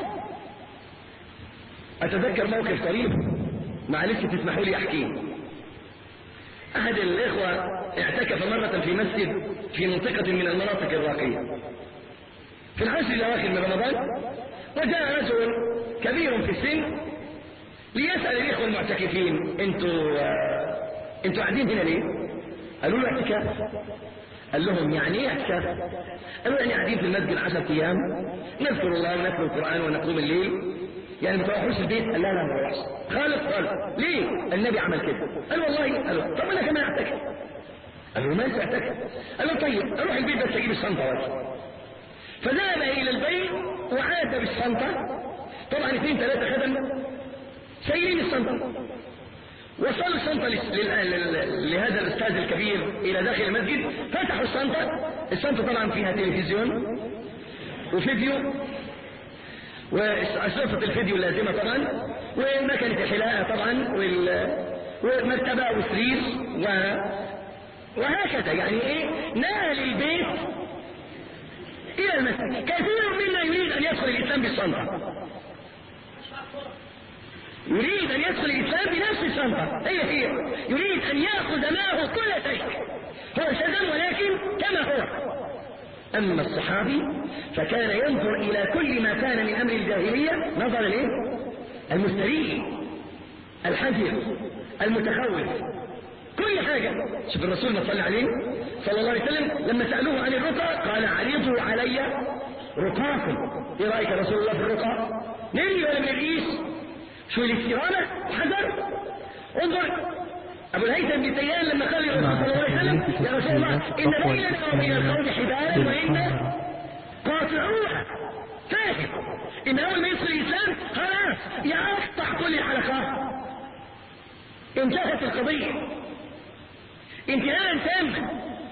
أتذكر موقف طريف، معلش تسمحوا لي أحكيه. أحد الإخوة اعتكف مرة في مسجد في منطقة من المناطق الراقية في العشر الأواخر من رمضان، وجاء رجل كبير في السن ليسأل الإخوة المعتكفين انتوا قاعدين هنا ليه؟ قالوا له اعتكاف. قال لهم يعني ايه اعتكاف؟ قالوا يعني قاعدين في المسجد 10 أيام نذكر الله ونتلو القرآن ونقوم الليل، يعني ما تروحوش البيت؟ قال لا ما بروحش خالص. ليه؟ النبي عمل كده. قال والله. قالوا طب انا كمان اعتكف. قالوا ما انت اعتكف؟ قالوا طيب اروح البيت بس اجيب الشنطه واجي. فذهب الى البيت وعاد بالشنطه، طبعا 2 3 خدم شايلين الشنطه، وصلوا الشنطة لهذا الأستاذ الكبير إلى داخل المسجد، فتحوا الشنطة طبعا فيها تلفزيون وفيديو وأشرطة الفيديو اللازمة طبعا، ومكنة الحلاقة طبعا، والمرتبة والسرير وهكذا. يعني ايه، نقل البيت الى المسجد. كثير منا يريد ان يدخل الاسلام بالشنطة، يريد ان يدخل الاسلام بنفس الشنطة، هي يريد ان ياخذ معه كل شيء، هو شذن ولكن كما هو. اما الصحابي فكان ينظر الى كل ما كان من امر الجاهلية نظر الايه، المستريح، الحذر، المتخوف، كل حاجة. شوف الرسول ما صلى عليه صلى الله عليه وسلم لما سألوه عن الرقى قال عرضوا علي رقاكم. ايه رأيك رسول الله في الرقى؟ نمي ولا منرقيش؟ شو الاسترامة؟ حذر. انظر ابو الهيثم بن تيان لما قال للرسول صلى الله عليه وسلم يا رسول الله ان بيننا وبين القوم حبالا وإنا قاطعوها. فاهم ان اول ما يدخل الاسلام خلاص يقطع كل الحلقات، انتهت القضية انتهاء تاما.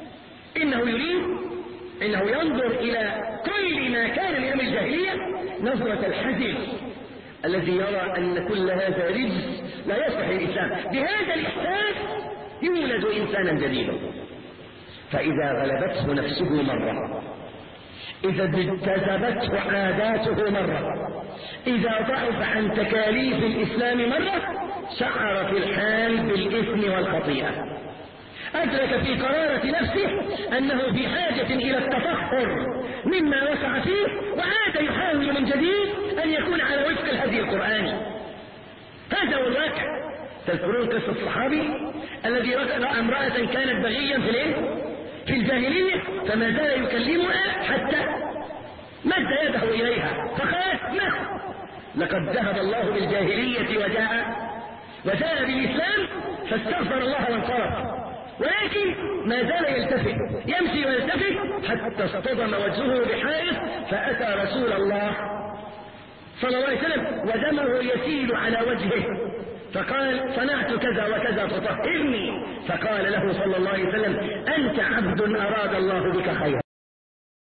انه ينظر الى كل ما كان من امر الجاهلية نظرة الحذر الذي يرى ان كل هذا رجس لا يصلح للاسلام. بهذا الاحساس يولد انسانا جديدا، فاذا غلبته نفسه مرة، اذا اجتذبته عاداته مرة، اذا ضعف عن تكاليف الاسلام مرة، شعر في الحال بالاثم والخطيئة، أدرك في قرارة نفسه أنه في حاجة إلى التطهر مما وقع فيه، وعاد يحاول من جديد أن يكون على وفق الهدي القرآني. هذا هو الواقع. تذكرون قصة الصحابي الذي رأى امرأة كانت بغيا في الجاهلية، فما زال يكلمها حتى مد يده إليها فقالت له لقد ذهب الله بالجاهلية وجاء بالإسلام، فاستغفر الله وانصرف، ولكن ما زال يلتفت، يمشي ويلتفت حتى اصطدم وجهه بحائط، فأتى رسول الله صلى الله عليه وسلم ودمه يسيل على وجهه، فقال صنعت كذا وكذا فطهرني، فقال له صلى الله عليه وسلم أنت عبد أراد الله بك خيرا.